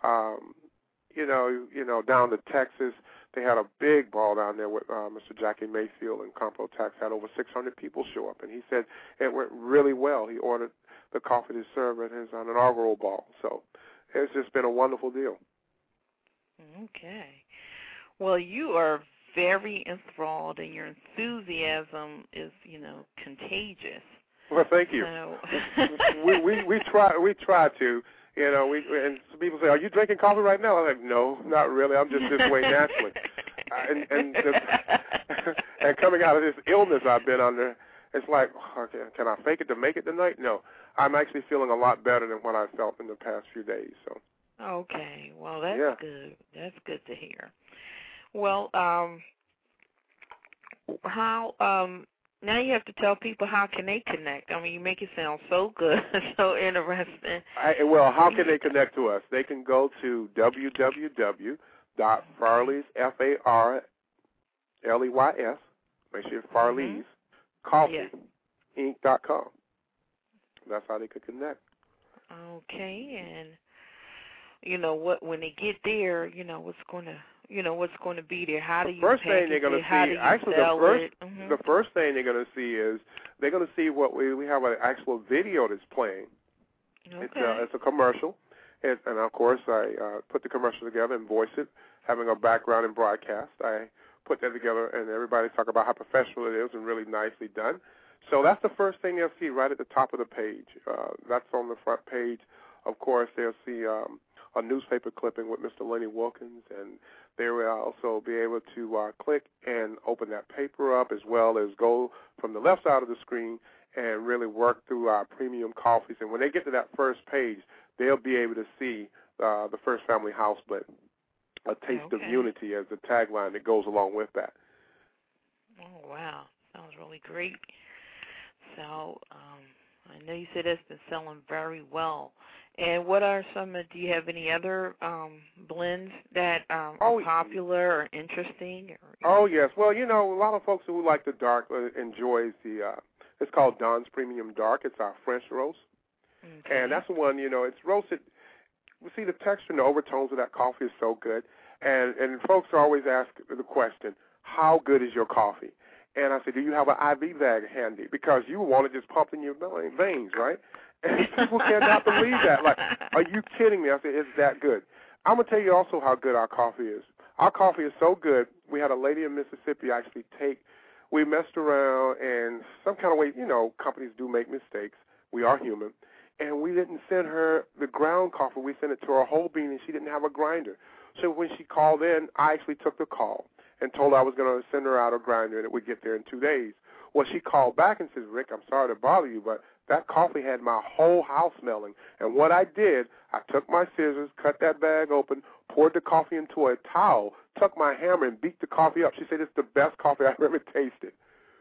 down to Texas, they had a big ball down there with Mr. Jackie Mayfield and Compro Tax had over 600 people show up, and he said it went really well. He ordered the coffee to serve at his inaugural ball, so it's just been a wonderful deal. Okay. Well, you are very enthralled, and your enthusiasm is, contagious. Well, thank you. So. we try to, and some people say, "Are you drinking coffee right now?" I'm like, "No, not really. I'm just this way naturally." And coming out of this illness I've been under, it's like, okay, can I fake it to make it tonight? No, I'm actually feeling a lot better than what I felt in the past few days. So. Okay. Well, that's good. That's good to hear. Well, how now you have to tell people how can they connect. I mean, you make it sound so good, so interesting. Well, how can they connect to us? They can go to www.Farley's, F-A-R-L-E-Y-S, make sure it's Farley's, coffee.inc.com. That's how they could connect. Okay, and when they get there, what's going to be there? How do you first thing they're going to see? Actually, the first thing they're going to see is they're going to see what we have an actual video that's playing. Okay. It's a commercial, and of course I put the commercial together and voice it, having a background in broadcast. I put that together, and everybody talk about how professional it is and really nicely done. So that's the first thing they'll see right at the top of the page. That's on the front page. Of course, they'll see a newspaper clipping with Mr. Lenny Wilkins, and they will also be able to click and open that paper up, as well as go from the left side of the screen and really work through our premium coffees. And when they get to that first page, they'll be able to see the First Family House Blend, a taste of unity as the tagline that goes along with that. Oh, wow. Sounds really great. So I know you said it's been selling very well. And what are do you have any other blends that are popular or interesting? Oh, yes. Well, a lot of folks who like the dark enjoys it's called Don's Premium Dark. It's our French roast. Okay. And that's the one, it's roasted. We see the texture and the overtones of that coffee is so good. And folks always ask the question, how good is your coffee? And I say, do you have an IV bag handy? Because you want it just pumping your veins, right? And people cannot believe that. Like, are you kidding me? I said, it's that good. I'm going to tell you also how good our coffee is. Our coffee is so good, we had a lady in Mississippi actually we messed around, and some kind of way, companies do make mistakes. We are human. And we didn't send her the ground coffee. We sent it to her whole bean, and she didn't have a grinder. So when she called in, I actually took the call and told her I was going to send her out a grinder, and it would get there in 2 days. Well, she called back and says, Rick, I'm sorry to bother you, but that coffee had my whole house smelling. And what I did, I took my scissors, cut that bag open, poured the coffee into a towel, took my hammer, and beat the coffee up. She said it's the best coffee I've ever tasted.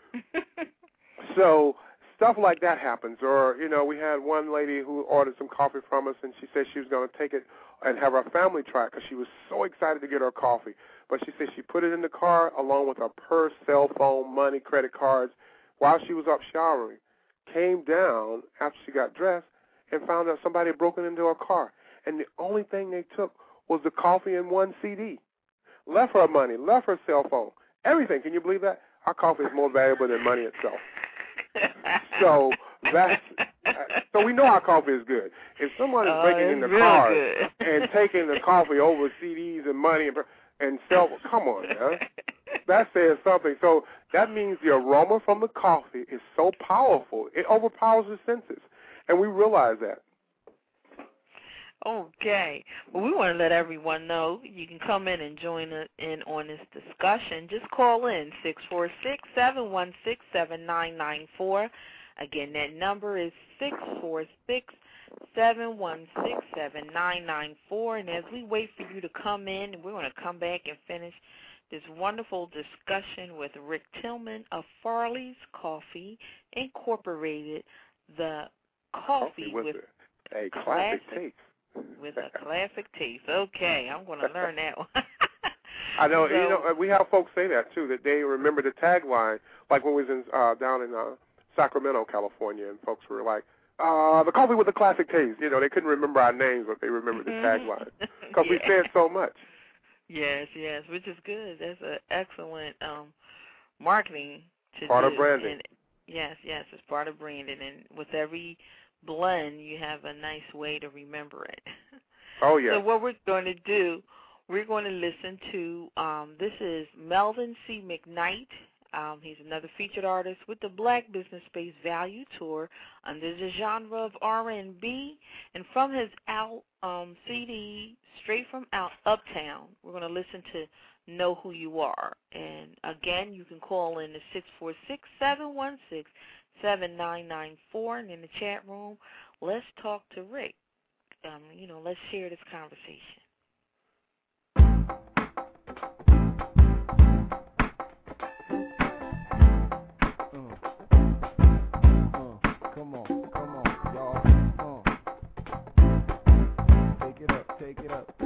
So stuff like that happens. Or, we had one lady who ordered some coffee from us, and she said she was going to take it and have her family try it because she was so excited to get her coffee. But she said she put it in the car along with her purse, cell phone, money, credit cards while she was up showering. Came down after she got dressed and found out somebody had broken into her car. And the only thing they took was the coffee and one CD. Left her money, left her cell phone, everything. Can you believe that? Our coffee is more valuable than money itself. So so we know our coffee is good. If someone is breaking in the car and taking the coffee over CDs and money and cell phone, come on, man. That says something. So that means the aroma from the coffee is so powerful. It overpowers the senses. And we realize that. Okay. Well, we want to let everyone know you can come in and join in on this discussion. Just call in 646-716-7994. Again, that number is 646-716-7994. And as we wait for you to come in, we're going to come back and finish this wonderful discussion with Rick Tillman of Farley's Coffee Incorporated, the coffee with a classic taste. With a classic taste. Okay, I'm going to learn that one. I know. So, we have folks say that too, that they remember the tagline, like when we was down in Sacramento, California, and folks were like, the coffee with a classic taste. They couldn't remember our names, but they remembered the tagline because we said so much. Yes, which is good. That's an excellent marketing to part do. of branding. And yes, it's part of branding. And with every blend, you have a nice way to remember it. Oh, yeah. So what we're going to do, we're going to listen to, this is Melvin C. McKnight. He's another featured artist with the Black Business Space Value Tour under the genre of R&B. And from his CD, Straight from Uptown, we're going to listen to Know Who You Are. And, again, you can call in to 646-716-7994. And in the chat room, let's talk to Rick. Let's share this conversation. Come on, y'all. Take it up. Yeah.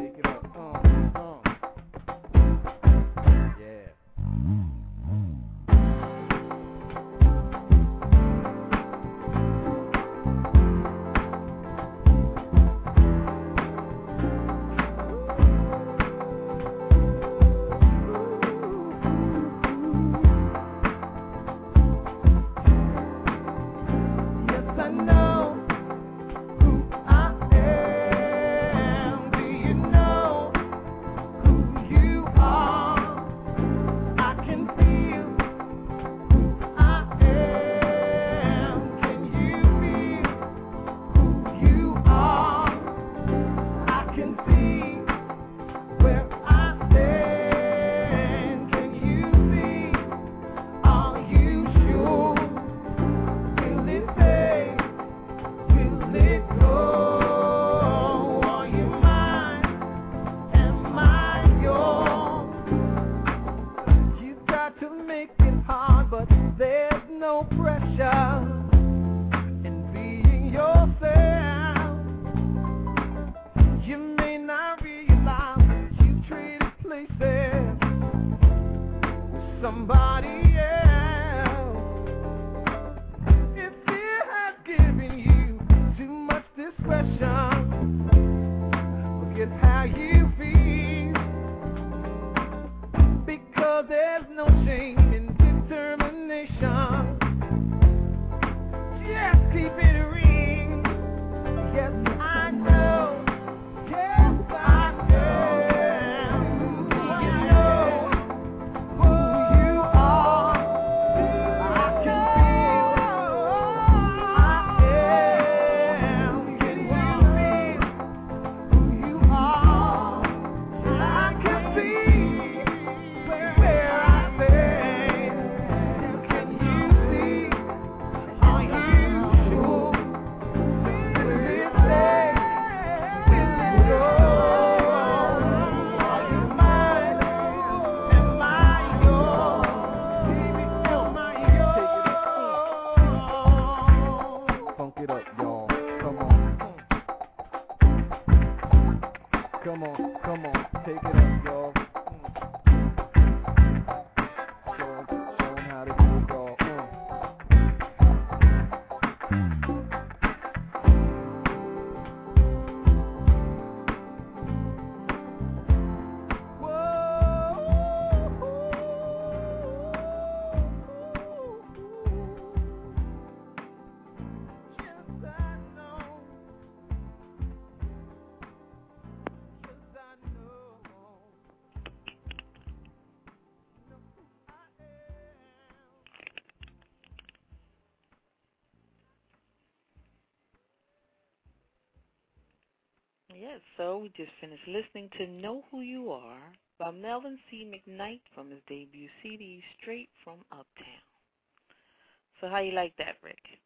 Yes, so we just finished listening to Know Who You Are by Melvin C. McKnight from his debut CD, Straight from Uptown. So how you like that, Rick?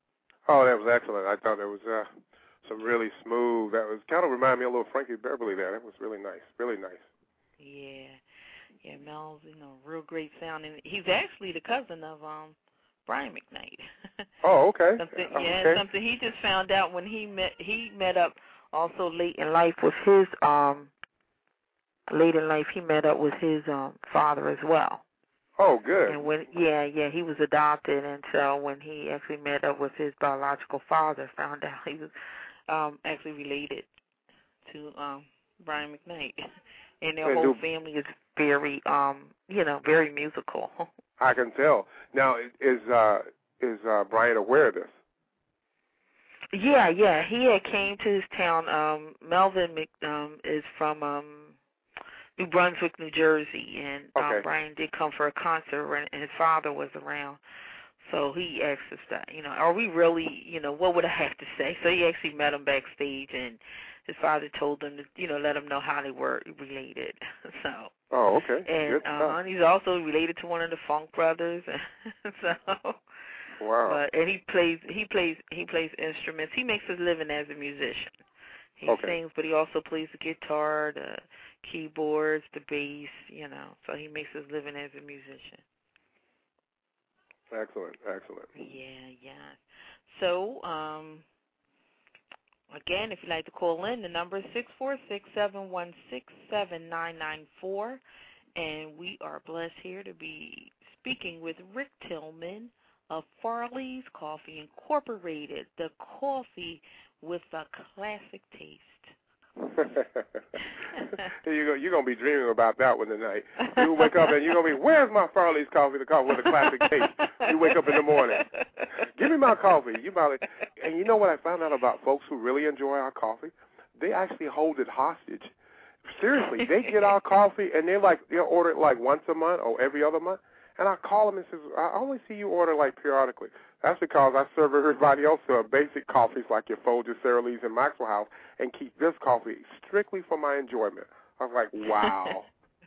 Oh, that was excellent. I thought it was some really smooth. That was kind of reminded me a little Frankie Beverly there. That was really nice, really nice. Yeah, Mel's, real great sound, and he's actually the cousin of Brian McKnight. Oh, okay. Something he just found out when he met up also late in life with his he met up with his father as well. Oh, good. And when he was adopted, and so when he actually met up with his biological father, found out he was actually related to Brian McKnight. And their whole family is very very musical. I can tell. Now, is Brian aware of this? Yeah. He had came to his town. Melvin is from New Brunswick, New Jersey, and Brian did come for a concert, and his father was around. So he asked us that, are we really, what would I have to say? So he actually met him backstage, and his father told him to, let him know how they were related. So. Oh, okay. And Good he's also related to one of the Funk brothers. So. Wow. And he plays instruments. He makes his living as a musician. He sings, but he also plays the guitar, the keyboards, the bass, So he makes his living as a musician. Excellent. Yeah. So, again, if you'd like to call in, the number is 646-716-7994, and we are blessed here to be speaking with Rick Tillman of Farley's Coffee Incorporated, the coffee with a classic taste. You're going to be dreaming about that one tonight. You wake up and you're going to be, where's my Farley's Coffee, the coffee with a classic taste? You wake up in the morning. Give me my coffee. And you know what I found out about folks who really enjoy our coffee? They actually hold it hostage. Seriously, they get our coffee and they'll order it like once a month or every other month. And I call them and says, I only see you order like periodically. That's because I serve everybody else basic coffees like your Folgers, Sara Lee's, and Maxwell House, and keep this coffee strictly for my enjoyment. I was like, wow.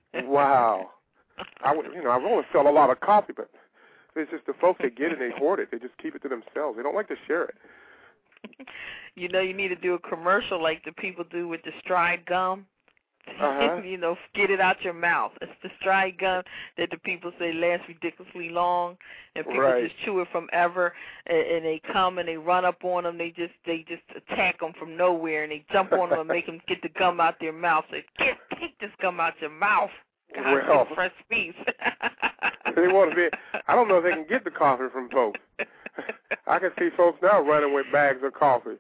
I only sell a lot of coffee, but it's just the folks that get it, they hoard it. They just keep it to themselves. They don't like to share it. You need to do a commercial like the people do with the Stride gum. Get it out your mouth. It's the Stride gum that the people say lasts ridiculously long, and people just chew it from ever. And they come and they run up on them. They just attack them from nowhere, and they jump on them and make them get the gum out their mouth. Say, take this gum out your mouth. God, fresh piece. They want to be. I don't know if they can get the coffee from folks. I can see folks now running with bags of coffee.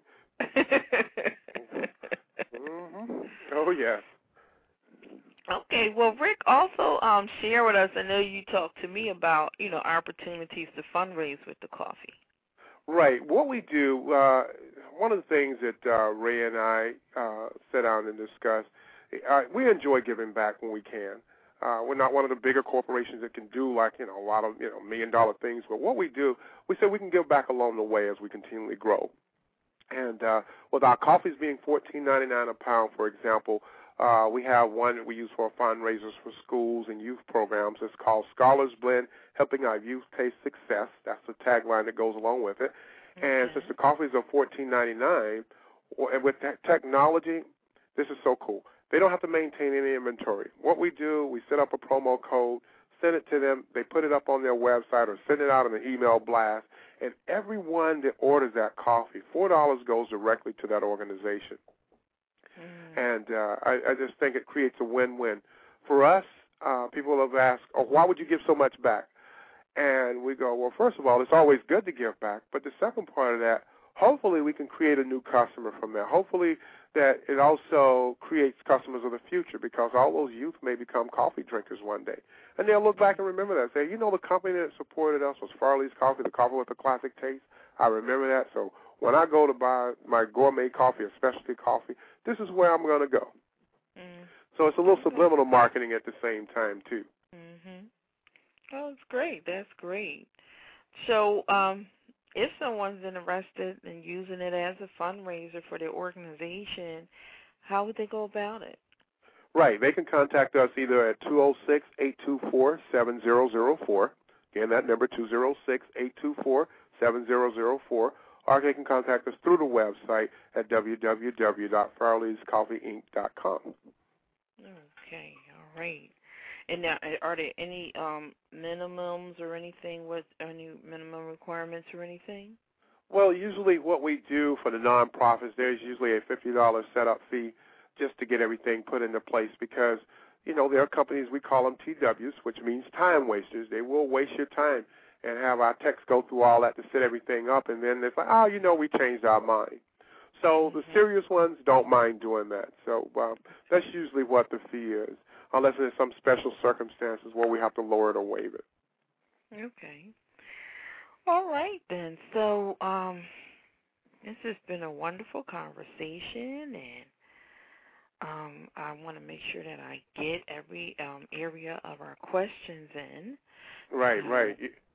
Oh yeah. Okay, well, Rick, also share with us, I know you talked to me about, opportunities to fundraise with the coffee. Right. What we do, one of the things that Ray and I sit down and discuss, we enjoy giving back when we can. We're not one of the bigger corporations that can do a lot of, $1 million things, but what we do, we say we can give back along the way as we continually grow. And with our coffees being $14.99 a pound, for example, we have one that we use for fundraisers for schools and youth programs. It's called Scholars Blend, Helping Our Youth Taste Success. That's the tagline that goes along with it. Okay. And since the coffees are $14.99, and with that technology, this is so cool. They don't have to maintain any inventory. What we do, we set up a promo code, send it to them. They put it up on their website or send it out in an email blast. And everyone that orders that coffee, $4 goes directly to that organization. And I just think it creates a win-win. For us, people have asked, why would you give so much back? And we go, well, first of all, it's always good to give back. But the second part of that, hopefully we can create a new customer from that. Hopefully that it also creates customers of the future, because all those youth may become coffee drinkers one day. And they'll look back and remember that. Say, the company that supported us was Farley's Coffee, the coffee with a classic taste. I remember that. So when I go to buy my gourmet coffee or specialty coffee, this is where I'm going to go. So it's a little subliminal marketing at the same time, too. Oh, that's great. That's great. So if someone's interested in using it as a fundraiser for their organization, how would they go about it? Right. They can contact us either at 206-824-7004. Again, that number, 206-824-7004. Or or they can contact us through the website at www.farley'scoffeeinc.com. Okay, all right. And now, are there any minimums or anything with any minimum requirements or anything? Well, usually what we do for the nonprofits, there's usually a $50 setup fee just to get everything put into place because, you know, there are companies, we call them TWs, which means time wasters. They will waste your time and have our techs go through all that to set everything up, and then it's like, oh, you know, we changed our mind. So the serious ones don't mind doing that. So that's usually what the fee is, unless there's some special circumstances where we have to lower it or waive it. Okay. All right, then. So this has been a wonderful conversation, and I want to make sure that I get every area of our questions in. Right, right.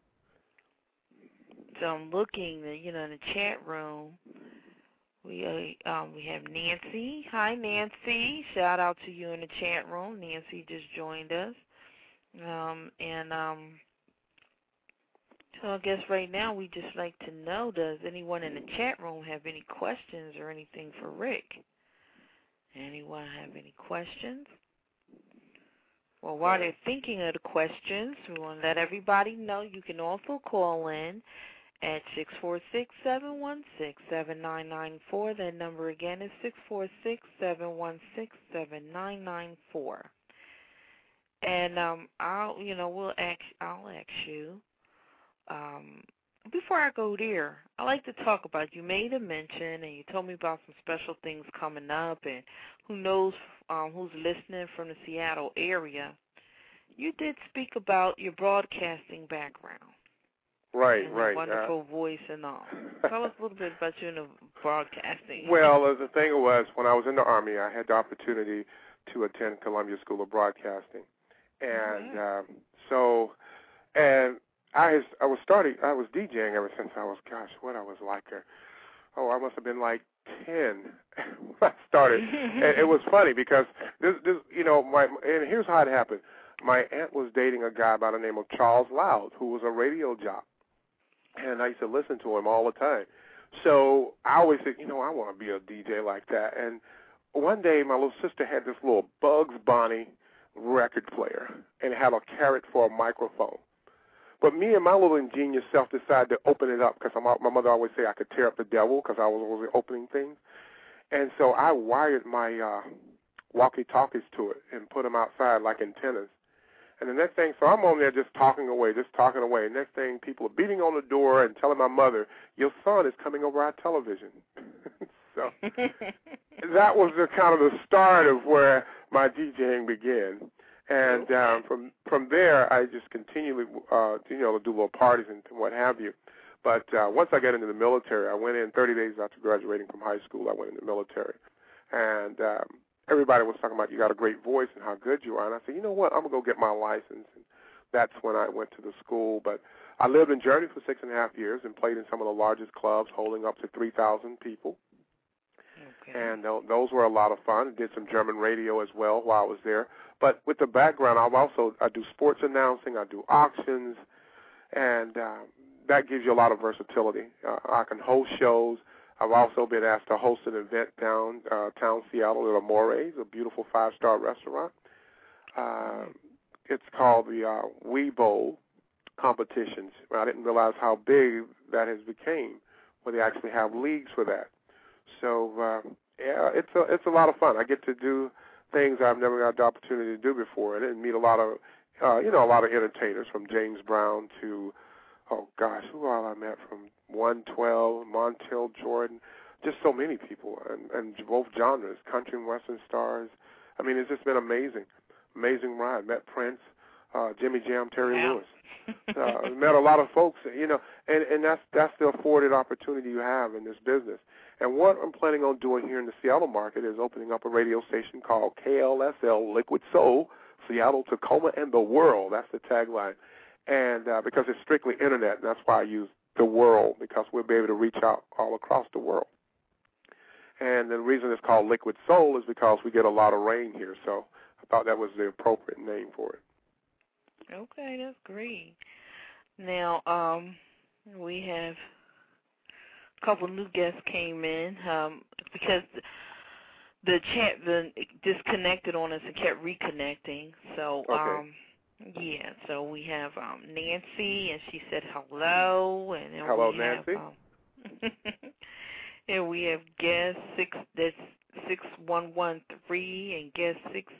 So I'm looking, in the chat room. We have Nancy. Hi, Nancy. Shout out to you in the chat room. Nancy just joined us. So I guess right now we just like to know, does anyone in the chat room have any questions or anything for Rick? Anyone have any questions? Well, while they're thinking of the questions, we want to let everybody know you can also call in at 646-716-7994. That number again is 646-716-7994. And I'll ask you. Before I go there, I like to talk about, you made a mention and you told me about some special things coming up, and who knows who's listening from the Seattle area. You did speak about your broadcasting background. Right, and right. Wonderful voice and all. Tell us a little bit about you in the broadcasting. Well, the thing was, when I was in the Army, I had the opportunity to attend Columbia School of Broadcasting. And I was DJing ever since I was, I must have been like 10 when I started. And it was funny because and here's how it happened. My aunt was dating a guy by the name of Charles Loud, who was a radio jock. And I used to listen to him all the time. So I always said, I want to be a DJ like that. And one day my little sister had this little Bugs Bunny record player, and it had a carrot for a microphone. But me and my little ingenious self decided to open it up because my mother always said I could tear up the devil because I was always opening things. And so I wired my walkie-talkies to it and put them outside like antennas. And the next thing, so I'm on there just talking away. Next thing, people are beating on the door and telling my mother, your son is coming over our television. So that was the kind of the start of where my DJing began. And from there, I just continually, to do little parties and what have you. But once I got into the military, I went in 30 days after graduating from high school. I went in the military. And everybody was talking about you got a great voice and how good you are. And I said, you know what, I'm going to go get my license. And that's when I went to the school. But I lived in Journey for 6.5 years and played in some of the largest clubs, holding up to 3,000 people. Okay. And those were a lot of fun. I did some German radio as well while I was there. But with the background, I do sports announcing, I do auctions, and that gives you a lot of versatility. I can host shows. I've also been asked to host an event downtown Seattle at Amore's, a beautiful 5-star restaurant. It's called the Wee Bowl competitions. I didn't realize how big that has become, where they actually have leagues for that. So it's a lot of fun. I get to do things I've never got the opportunity to do before, and meet a lot of a lot of entertainers, from James Brown to who all I met, from 112, Montel Jordan, just so many people, and both genres, country and western stars. I mean, it's just been amazing ride. Met Prince, Jimmy Jam, Terry Lewis. Met a lot of folks, and that's the afforded opportunity you have in this business. And what I'm planning on doing here in the Seattle market is opening up a radio station called KLSL Liquid Soul, Seattle, Tacoma, and the world. That's the tagline. And because it's strictly internet, and that's why I use the world, because we'll be able to reach out all across the world. And the reason it's called Liquid Soul is because we get a lot of rain here, so I thought that was the appropriate name for it. Okay, that's great. Now, we have couple new guests came in because the chat been disconnected on us and kept reconnecting. So, yeah, so we have Nancy, and she said hello. And then hello, we Nancy. Have, and we have guest 6113 and guest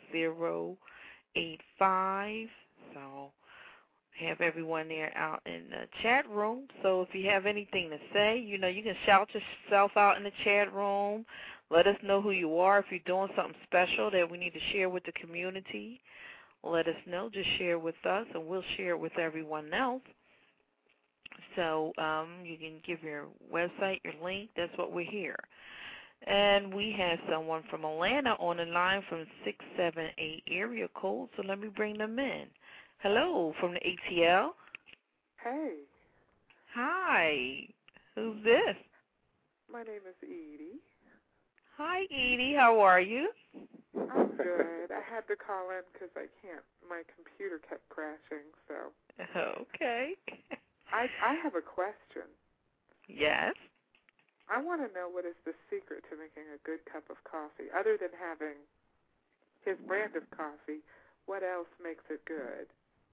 6085. So have everyone there out in the chat room. So if you have anything to say, you know, you can shout yourself out in the chat room. Let us know who you are. If you're doing something special that we need to share with the community, let us know. Just share with us, and we'll share it with everyone else. So you can give your website, your link. That's what we're here. And we have someone from Atlanta on the line from 678 area code, so let me bring them in. Hello, from the ATL. Hey. Hi. Who's this? My name is Edie. Hi, Edie. How are you? I'm good. I had to call in because my computer kept crashing, so. Okay. I have a question. Yes? I want to know what is the secret to making a good cup of coffee. Other than having his brand of coffee, what else makes it good?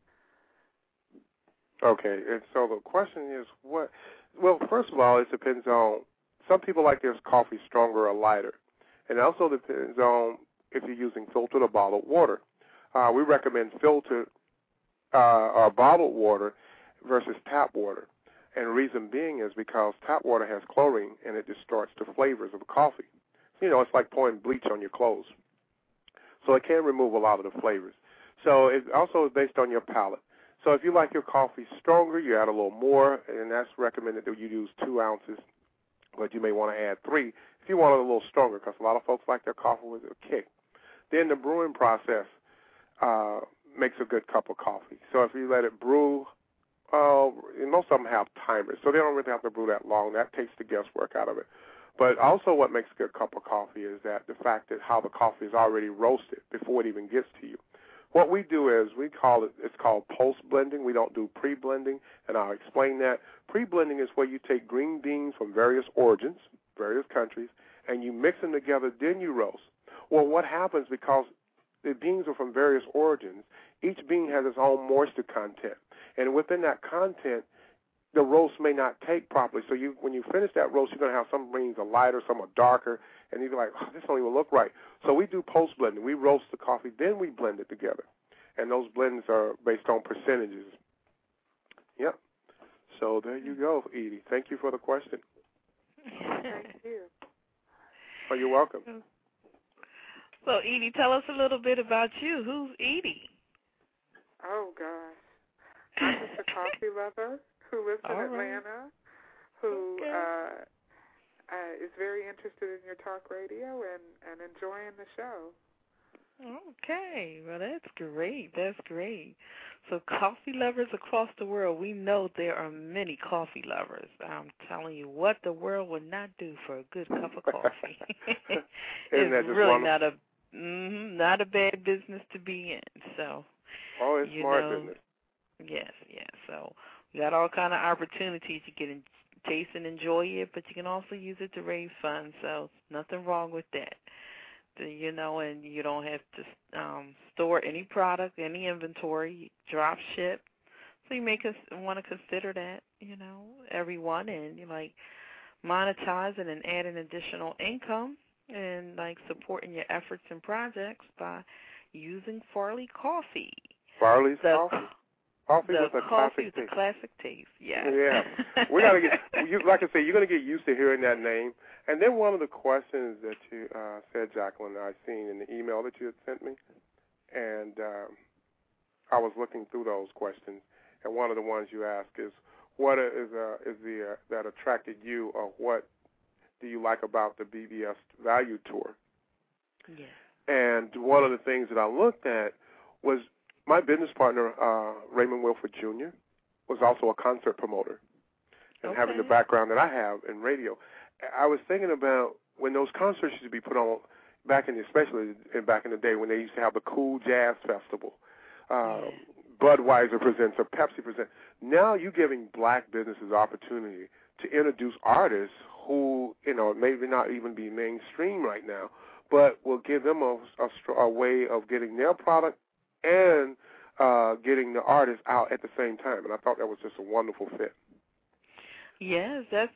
Okay, and so the question is what? Well, first of all, it depends on, some people like their coffee stronger or lighter. And it also depends on if you're using filtered or bottled water. We recommend filtered or bottled water versus tap water. And the reason being is because tap water has chlorine and it distorts the flavors of coffee. You know, it's like pouring bleach on your clothes. So it can remove a lot of the flavors. So it also is based on your palate. So if you like your coffee stronger, you add a little more, and that's recommended that you use 2 ounces, but you may want to add 3 if you want it a little stronger, because a lot of folks like their coffee with a kick. Then the brewing process makes a good cup of coffee. So if you let it brew, and most of them have timers, so they don't really have to brew that long. That takes the guesswork out of it. But also what makes a good cup of coffee is that the fact that how the coffee is already roasted before it even gets to you. What we do is it's called post-blending. We don't do pre-blending, and I'll explain that. Pre-blending is where you take green beans from various origins, various countries, and you mix them together, then you roast. Well, what happens, because the beans are from various origins, each bean has its own moisture content. And within that content, the roast may not take properly. So when you finish that roast, you're going to have some beans are lighter, some are darker, and you're like, oh, this don't even look right. So we do post-blending. We roast the coffee, then we blend it together. And those blends are based on percentages. Yep. So there you go, Edie. Thank you for the question. Thank you. Oh, you're welcome. So, Edie, tell us a little bit about you. Who's Edie? Oh, gosh. I'm just a coffee lover who lives in Atlanta, who is very interested in your talk radio and enjoying the show. Okay. Well, that's great. That's great. So coffee lovers across the world, we know there are many coffee lovers. I'm telling you what the world would not do for a good cup of coffee. It's really not a bad business to be in. So, it's smart business. Yes. So you got all kind of opportunities. You can taste and enjoy it, but you can also use it to raise funds. So nothing wrong with that. You know, and you don't have to store any product, any inventory, drop ship. So you may want to consider that, you know, everyone, and you like monetizing and adding additional income and like supporting your efforts and projects by using Farley Coffee. Farley's Coffee. Coffee with a classic taste. Classic taste, yeah. Yeah. We got to get, like I say, you're going to get used to hearing that name. And then one of the questions that you said, Jacqueline, I seen in the email that you had sent me, and I was looking through those questions, and one of the ones you asked is, what that attracted you, or what do you like about the BBS Value Tour? Yeah. And one of the things that I looked at was my business partner, Raymond Wilford Jr., was also a concert promoter, and having the background that I have in radio. I was thinking about when those concerts used to be put on especially back in the day when they used to have the Cool Jazz Festival, Budweiser presents or Pepsi presents. Now you're giving black businesses opportunity to introduce artists who, maybe not even be mainstream right now, but will give them a way of getting their product and getting the artist out at the same time. And I thought that was just a wonderful fit. Yes, that's,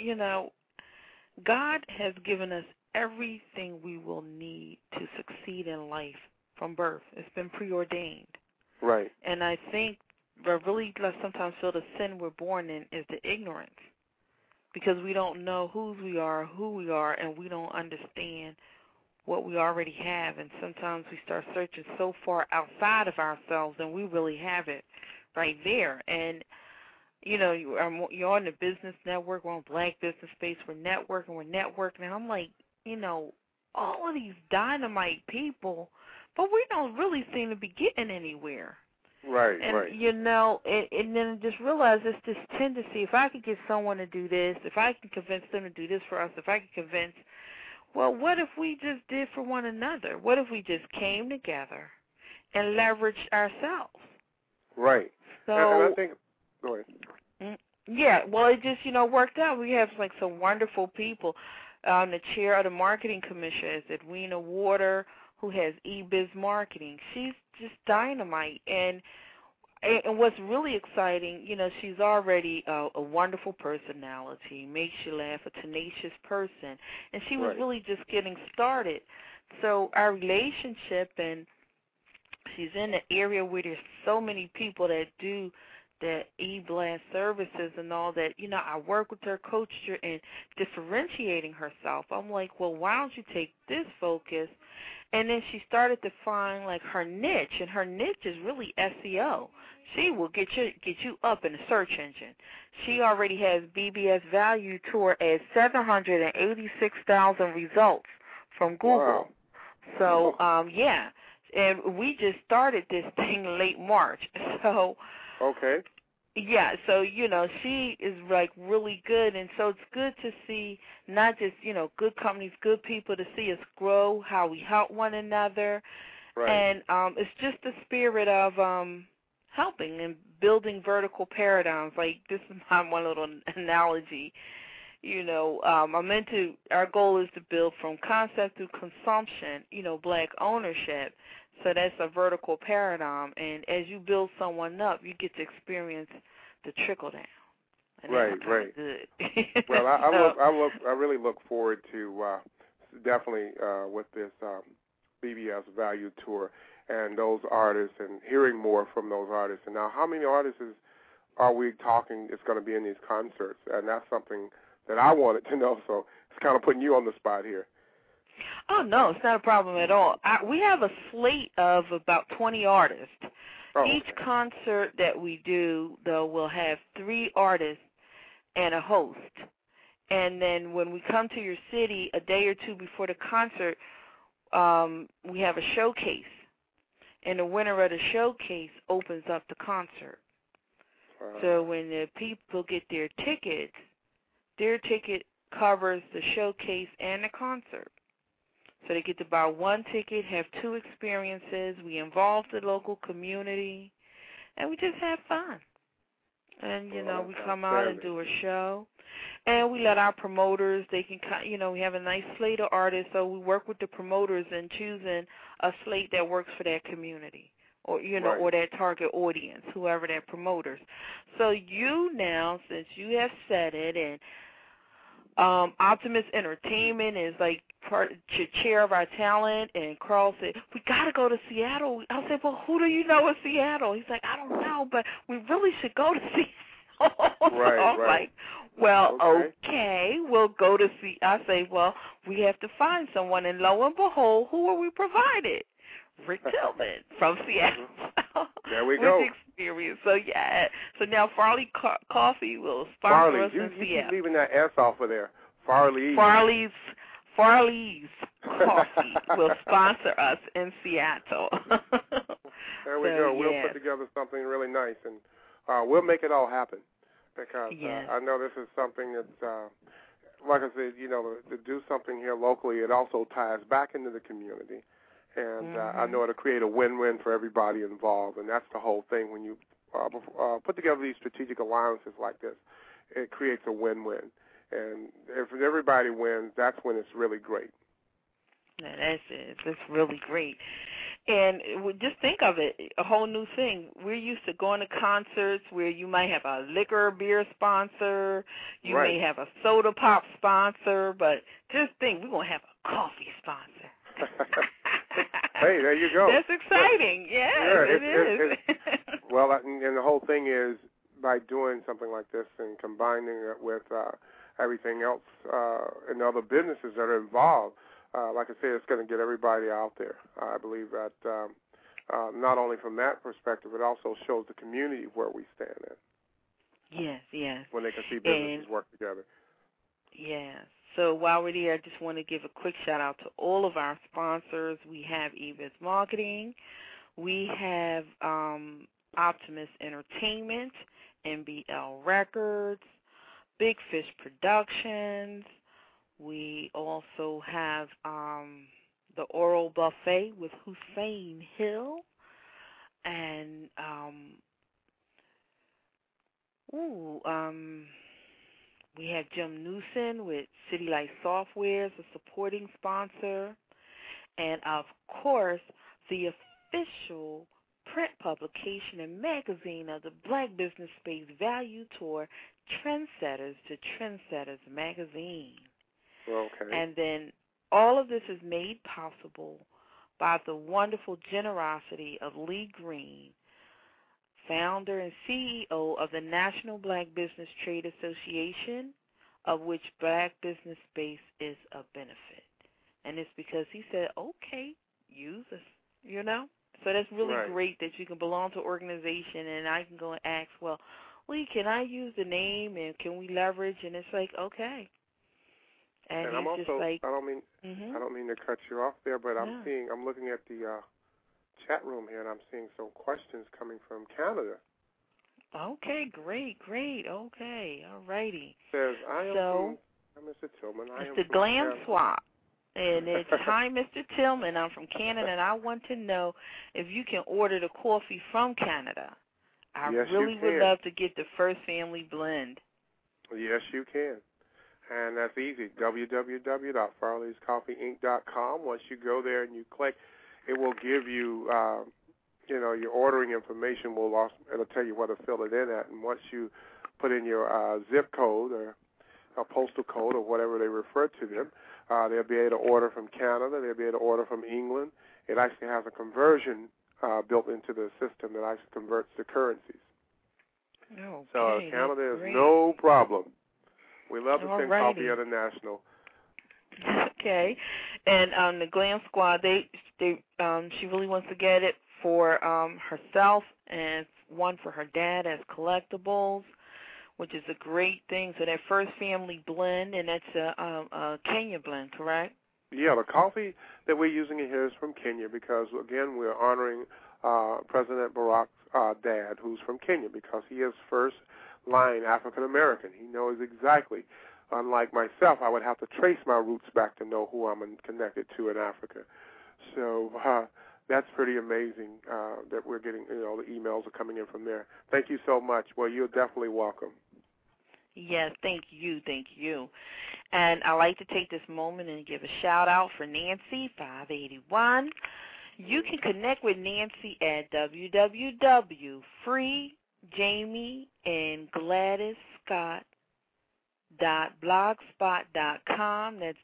God has given us everything we will need to succeed in life from birth. It's been preordained. Right. And I think I really sometimes feel the sin we're born in is the ignorance, because we don't know who we are, and we don't understand what we already have. And sometimes we start searching so far outside of ourselves, and we really have it right there. And you're on the business network, we're on Black Business Space, we're networking, and I'm like, all of these dynamite people, but we don't really seem to be getting anywhere. Right, and, right. And then just realize it's this tendency, if I could get someone to do this, if I can convince them to do this for us, if I can convince, well, what if we just did for one another? What if we just came together and leveraged ourselves? Right. So, and I think, go ahead. Yeah, well, it just, worked out. We have, some wonderful people. The chair of the Marketing Commission is Edwina Water, who has eBiz Marketing. She's just dynamite. And what's really exciting, she's already a wonderful personality, makes you laugh, a tenacious person. And she was really just getting started. So our relationship, and she's in the area where there's so many people that do the e-blast services and all that. I work with her, coached her in differentiating herself. I'm like, well, why don't you take this focus? And then she started to find her niche, and her niche is really SEO. She will get you up in the search engine. She already has BBS Value Tour at 786,000 results from Google. Wow. So yeah, and we just started this thing late March. So okay. Yeah, so, she is, really good, and so it's good to see not just, good companies, good people, to see us grow, how we help one another. Right. And it's just the spirit of helping and building vertical paradigms. This is my one little analogy. Our goal is to build from concept to consumption, Black ownership. So that's a vertical paradigm, and as you build someone up, you get to experience the trickle down. And right. Good. Well, I really look forward to definitely with this BBS Value Tour and those artists, and hearing more from those artists. And now, how many artists are we talking is going to be in these concerts? And that's something that I wanted to know. So it's kind of putting you on the spot here. Oh, no, it's not a problem at all. We have a slate of about 20 artists. Oh, Each concert that we do, though, will have 3 artists and a host. And then when we come to your city a day or two before the concert, we have a showcase. And the winner of the showcase opens up the concert. So when the people get their ticket covers the showcase and the concert. So they get to buy one ticket, have 2 experiences. We involve the local community, and we just have fun. And, we come out and do a show. And we let our promoters, they can, we have a nice slate of artists, so we work with the promoters in choosing a slate that works for that community or, or that target audience, whoever their promoters. So now, since you have said it, and Optimus Entertainment is chair of our talent, and Carl said, we got to go to Seattle. I said, well, who do you know in Seattle? He's like, I don't know, but we really should go to Seattle. Right, so I'm like, well, okay, we'll go to see. I say, well, we have to find someone, and lo and behold, who are we provided? Rick Tillman from Seattle. There we go. With experience. So, yeah. So now Farley Coffee will sponsor us in Seattle. You keep leaving that S off of there. Farley's Coffee will sponsor us in Seattle. There we go. We'll put together something really nice, and we'll make it all happen. Because I know this is something that's, like I said, to do something here locally, it also ties back into the community. And I know it'll create a win-win for everybody involved, and that's the whole thing. When you put together these strategic alliances like this, it creates a win-win. And if everybody wins, that's when it's really great. Now, that's it. It's really great. And just think of it, a whole new thing. We're used to going to concerts where you might have a liquor or beer sponsor, you may have a soda pop sponsor, but just think, we're going to have a coffee sponsor. Hey, there you go. That's exciting. Yes, it is. Well, and the whole thing is, by doing something like this and combining it with everything else and other businesses that are involved, like I said, it's going to get everybody out there. I believe that not only from that perspective, it also shows the community where we stand in. Yes. When they can see businesses work together. Yes. So while we're there, I just want to give a quick shout-out to all of our sponsors. We have Evis Marketing. We have Optimus Entertainment, NBL Records, Big Fish Productions. We also have the Oral Buffet with Hussein Hill. And, we have Jim Newsom with City Light Software as a supporting sponsor. And, of course, the official print publication and magazine of the Black Business Space Value Tour, Trendsetters to Trendsetters Magazine. Okay. And then all of this is made possible by the wonderful generosity of Lee Green, founder and CEO of the National Black Business Trade Association, of which Black Business Space is a benefit. And it's because he said, okay, use us, you know? So that's really great that you can belong to an organization and I can go and ask, well, Lee, can I use the name and can we leverage? And it's like, okay. And I'm also, like, I don't mean to cut you off there, but I'm looking at the chat room here, and I'm seeing some questions coming from Canada. Okay, great. Okay, all righty. Says, I'm Mr. Tillman. It's the Glam Swap. And it's, hi, Mr. Tillman. I'm from Canada, and I want to know if you can order the coffee from Canada. I really would love to get the First Family Blend. Yes, you can. And that's easy, www.farleyscoffeeinc.com. Once you go there and you click, it will give you, your ordering information. It'll tell you where to fill it in at. And once you put in your zip code or a postal code or whatever they refer to them, they'll be able to order from Canada. They'll be able to order from England. It actually has a conversion built into the system that actually converts the currencies. Okay, so Canada is no problem. We love to send coffee international. Okay, and the Glam Squad, she really wants to get it for herself and one for her dad as collectibles, which is a great thing. So that First Family Blend, and that's a Kenya blend, correct? Yeah, the coffee that we're using here is from Kenya because, again, we're honoring President Barack's dad, who's from Kenya, because he is first-line African-American. He knows exactly. Unlike myself, I would have to trace my roots back to know who I'm connected to in Africa. So that's pretty amazing that we're getting, the emails are coming in from there. Thank you so much. Well, you're definitely welcome. Yes, thank you. And I'd like to take this moment and give a shout-out for Nancy, 581. You can connect with Nancy at www.freejamiesandgladyscott.blogspot.com. That's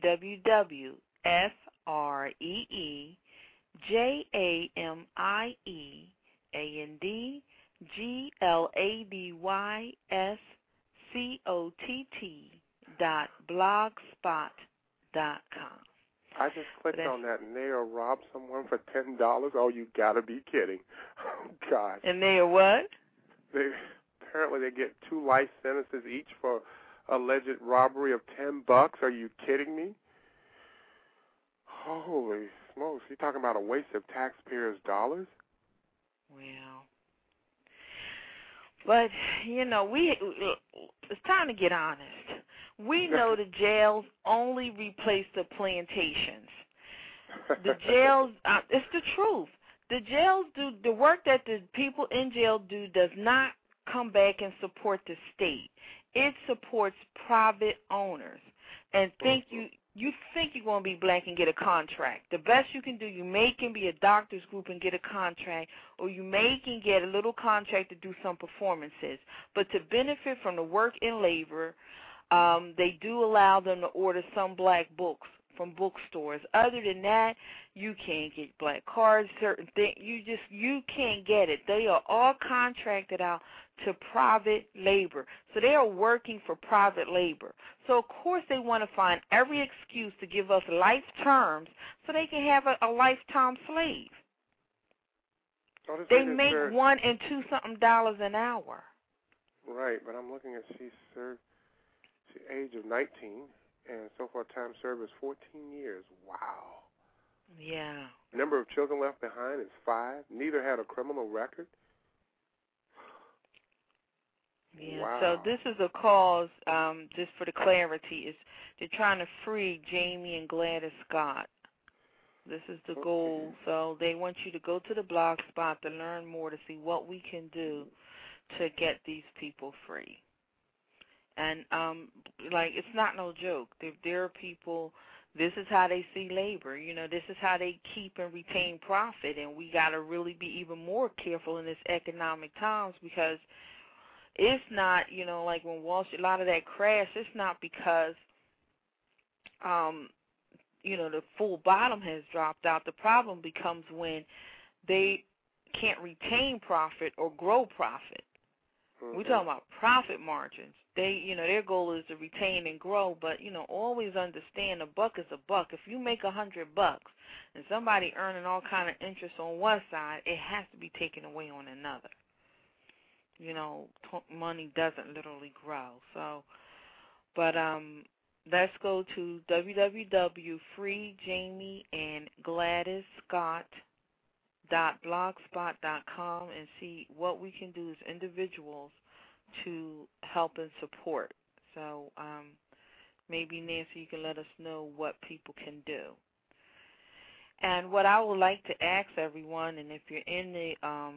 www.FREEJamiesandGladysCott.blogspot.com. I just clicked on that, and they are robbed someone for $10. Oh, you got to be kidding! Oh God! And they are what? Apparently they get 2 life sentences each for alleged robbery of $10. Are you kidding me? Holy smokes! You're talking about a waste of taxpayers' dollars? Well, but it's time to get honest. We know the jails only replace the plantations. The jails, it's the truth. The jails do, the work that the people in jail do does not come back and support the state. it supports private owners. And you think you're going to be black and get a contract. The best you can do, you may can be a doctor's group and get a contract, or you may can get a little contract to do some performances. But to benefit from the work and labor, they do allow them to order some black books from bookstores. Other than that, you can't get black cards, certain things. You can't get it. They are all contracted out to private labor. So they are working for private labor. So, of course, they want to find every excuse to give us life terms so they can have a lifetime slave. They make $1 and $2 an hour. Right, but I'm looking at she's served the age of 19, and so far time served is 14 years. Wow. Yeah. Number of children left behind is 5. Neither had a criminal record. Yeah. Wow. So this is a cause, just for the clarity, is they're trying to free Jamie and Gladys Scott. This is the goal. So they want you to go to the blog spot to learn more, to see what we can do to get these people free. And, it's not no joke. There are people, this is how they see labor. You know, this is how they keep and retain profit. And we got to really be even more careful in this economic times, because it's not, like when Wall Street, a lot of that crash, it's not because, the full bottom has dropped out. The problem becomes when they can't retain profit or grow profit. Mm-hmm. We're talking about profit margins. They, their goal is to retain and grow, but, always understand a buck is a buck. If you make $100 and somebody earning all kind of interest on one side, it has to be taken away on another. Money doesn't literally grow. So, but let's go to www.freejamieandgladysScott.blogspot.com and see what we can do as individuals to help and support. So maybe, Nancy, you can let us know what people can do. And what I would like to ask everyone, and if you're in the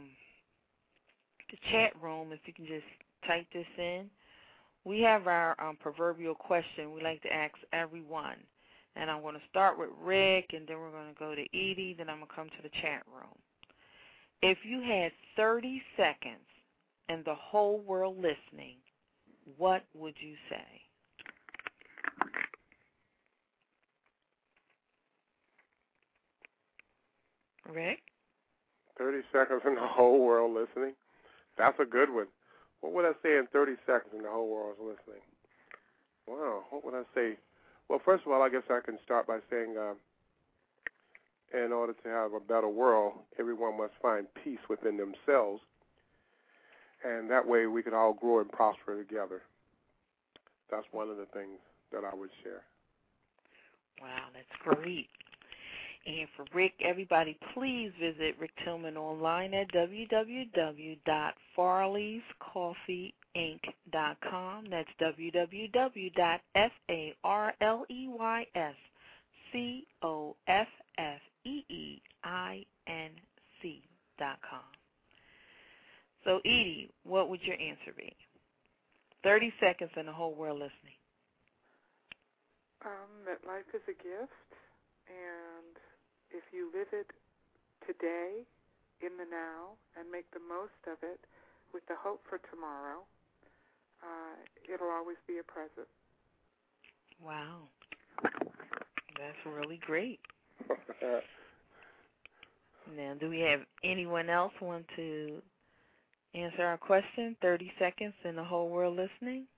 chat room, if you can just type this in, we have our proverbial question we like to ask everyone. And I'm going to start with Rick, and then we're going to go to Edie, then I'm going to come to the chat room. If you had 30 seconds and the whole world listening, what would you say? Rick? 30 seconds and the whole world listening? That's a good one. What would I say in 30 seconds and the whole world is listening? Wow, what would I say? Well, first of all, I guess I can start by saying in order to have a better world, everyone must find peace within themselves, and that way we can all grow and prosper together. That's one of the things that I would share. Wow, that's great. And for Rick, everybody, please visit Rick Tillman online at www.farleyscoffeeinc.com. That's www.farleyscoffeinc.com. So, Edie, what would your answer be? 30 seconds and the whole world listening. That life is a gift, and if you live it today, in the now, and make the most of it with the hope for tomorrow, it'll always be a present. Wow. That's really great. Now, do we have anyone else want to answer our question? 30 seconds and the whole world listening?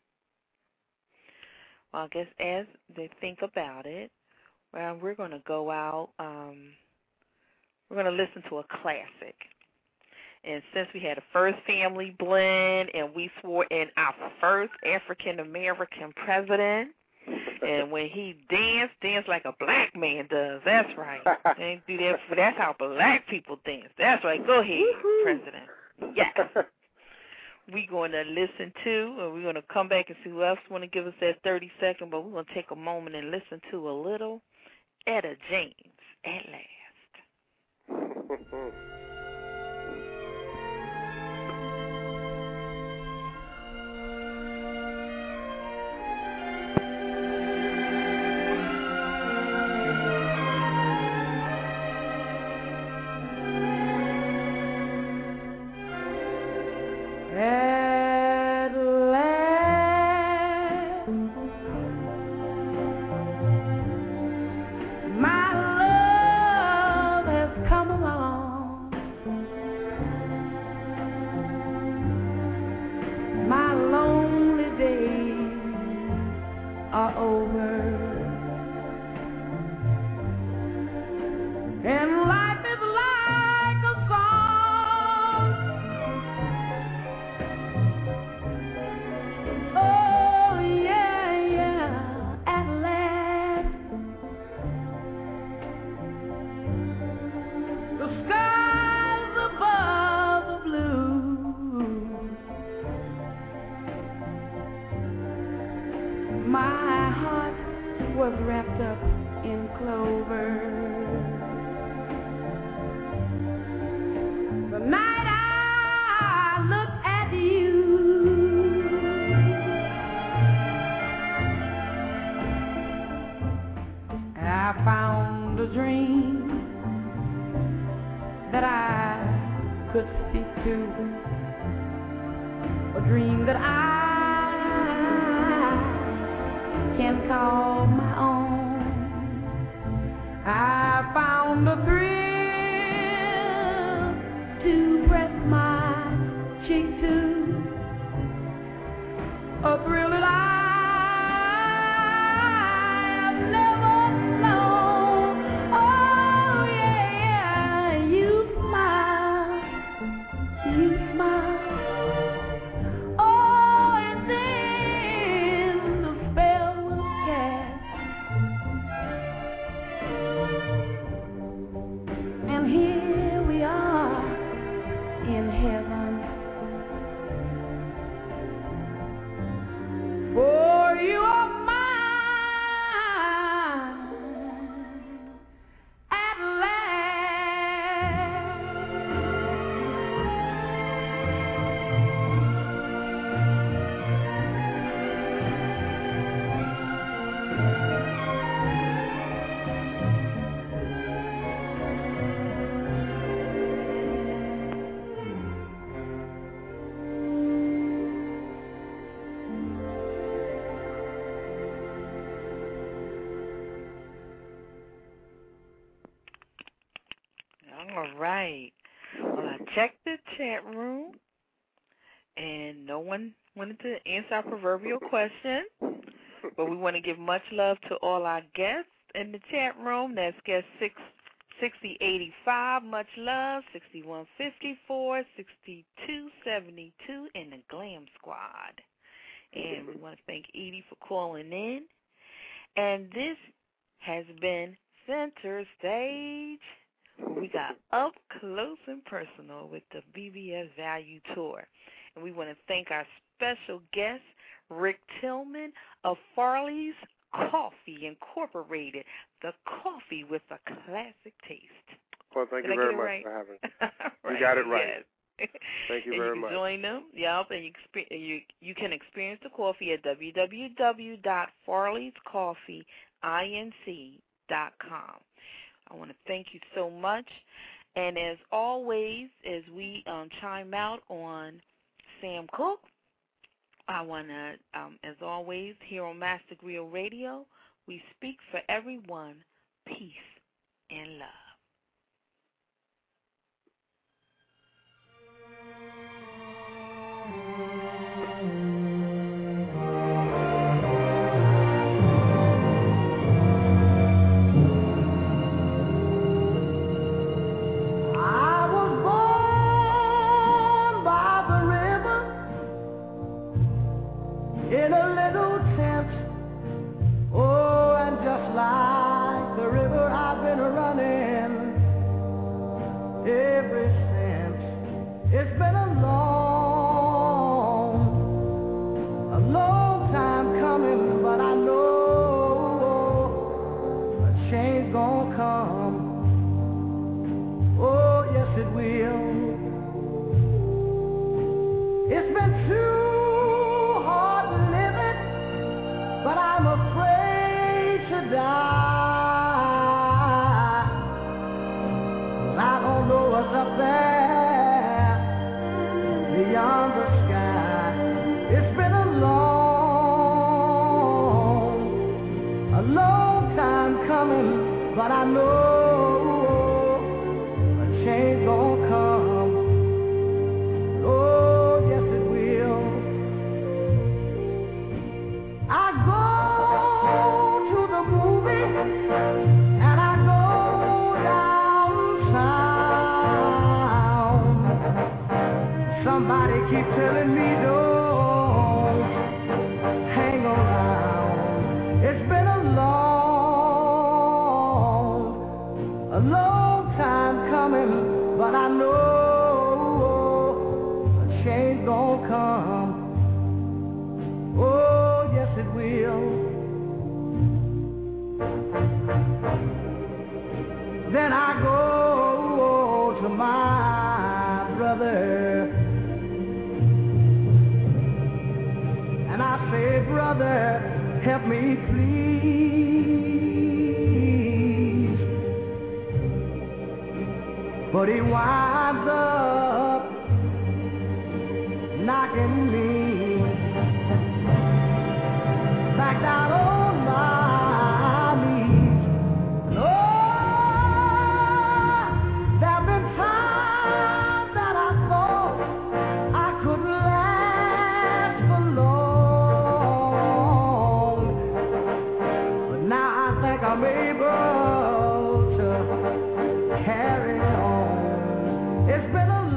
Well, I guess as they think about it, well, we're going to go out. We're going to listen to a classic. And since we had a first family blend and we swore in our first African-American president, and when he danced like a black man does. That's right. They do that. That's how black people dance. That's right. Go ahead, President. Yes. We're going to listen to, and we're going to come back and see who else want to give us that 30 seconds, but we're going to take a moment and listen to a little Etta James at last. could speak to, a dream that I can call my own. I found a thrill to press my cheek to, a thrill that I have never known. Oh yeah, you smile, you smile. Oh, and then the spell was cast, and here we are in heaven. For you are mine at last. All right. Well, I checked the chat room, and no one wanted to answer our proverbial question. But we want to give much love to all our guests in the chat room. That's guest 6085, much love, 6154, 6272 in the Glam Squad. And we want to thank Edie for calling in. And this has been Center Stage. We got up close and personal with the BBS Value Tour. And we want to thank our special guest, Rick Tillman of Farley's Coffee Incorporated, the coffee with a classic taste. Well, thank you very much for having me. Right, you got it right. Yes. Thank you and very you much. Can join them, yep, and you can experience the coffee at www.farleyscoffeeinc.com. I want to thank you so much. And as always, as we chime out on Sam Cooke, I want to, as always, here on Master Griot Radio, we speak for everyone, peace and love. In a little tent, oh, and just like the river I've been running ever since. It's been a long time coming, but I know a change gonna come. Oh, yes it will. It's been too but I'm afraid to die. I don't know what's up there beyond the sky. It's been a long time coming, but I know a change gonna come. Oh, yes it will. I go to the movies and I go downtown. Somebody keep telling me don't hang around. It's been a long time coming, but I know a change gonna come. Oh, yes it will. Then I go to my brother and I say, brother, help me please. But he winds up knocking me back down on my knees. Oh, there've been times that I thought I couldn't last for long, but now I think I'm able to carry on. It's been a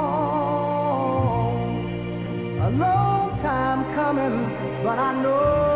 long time coming, but I know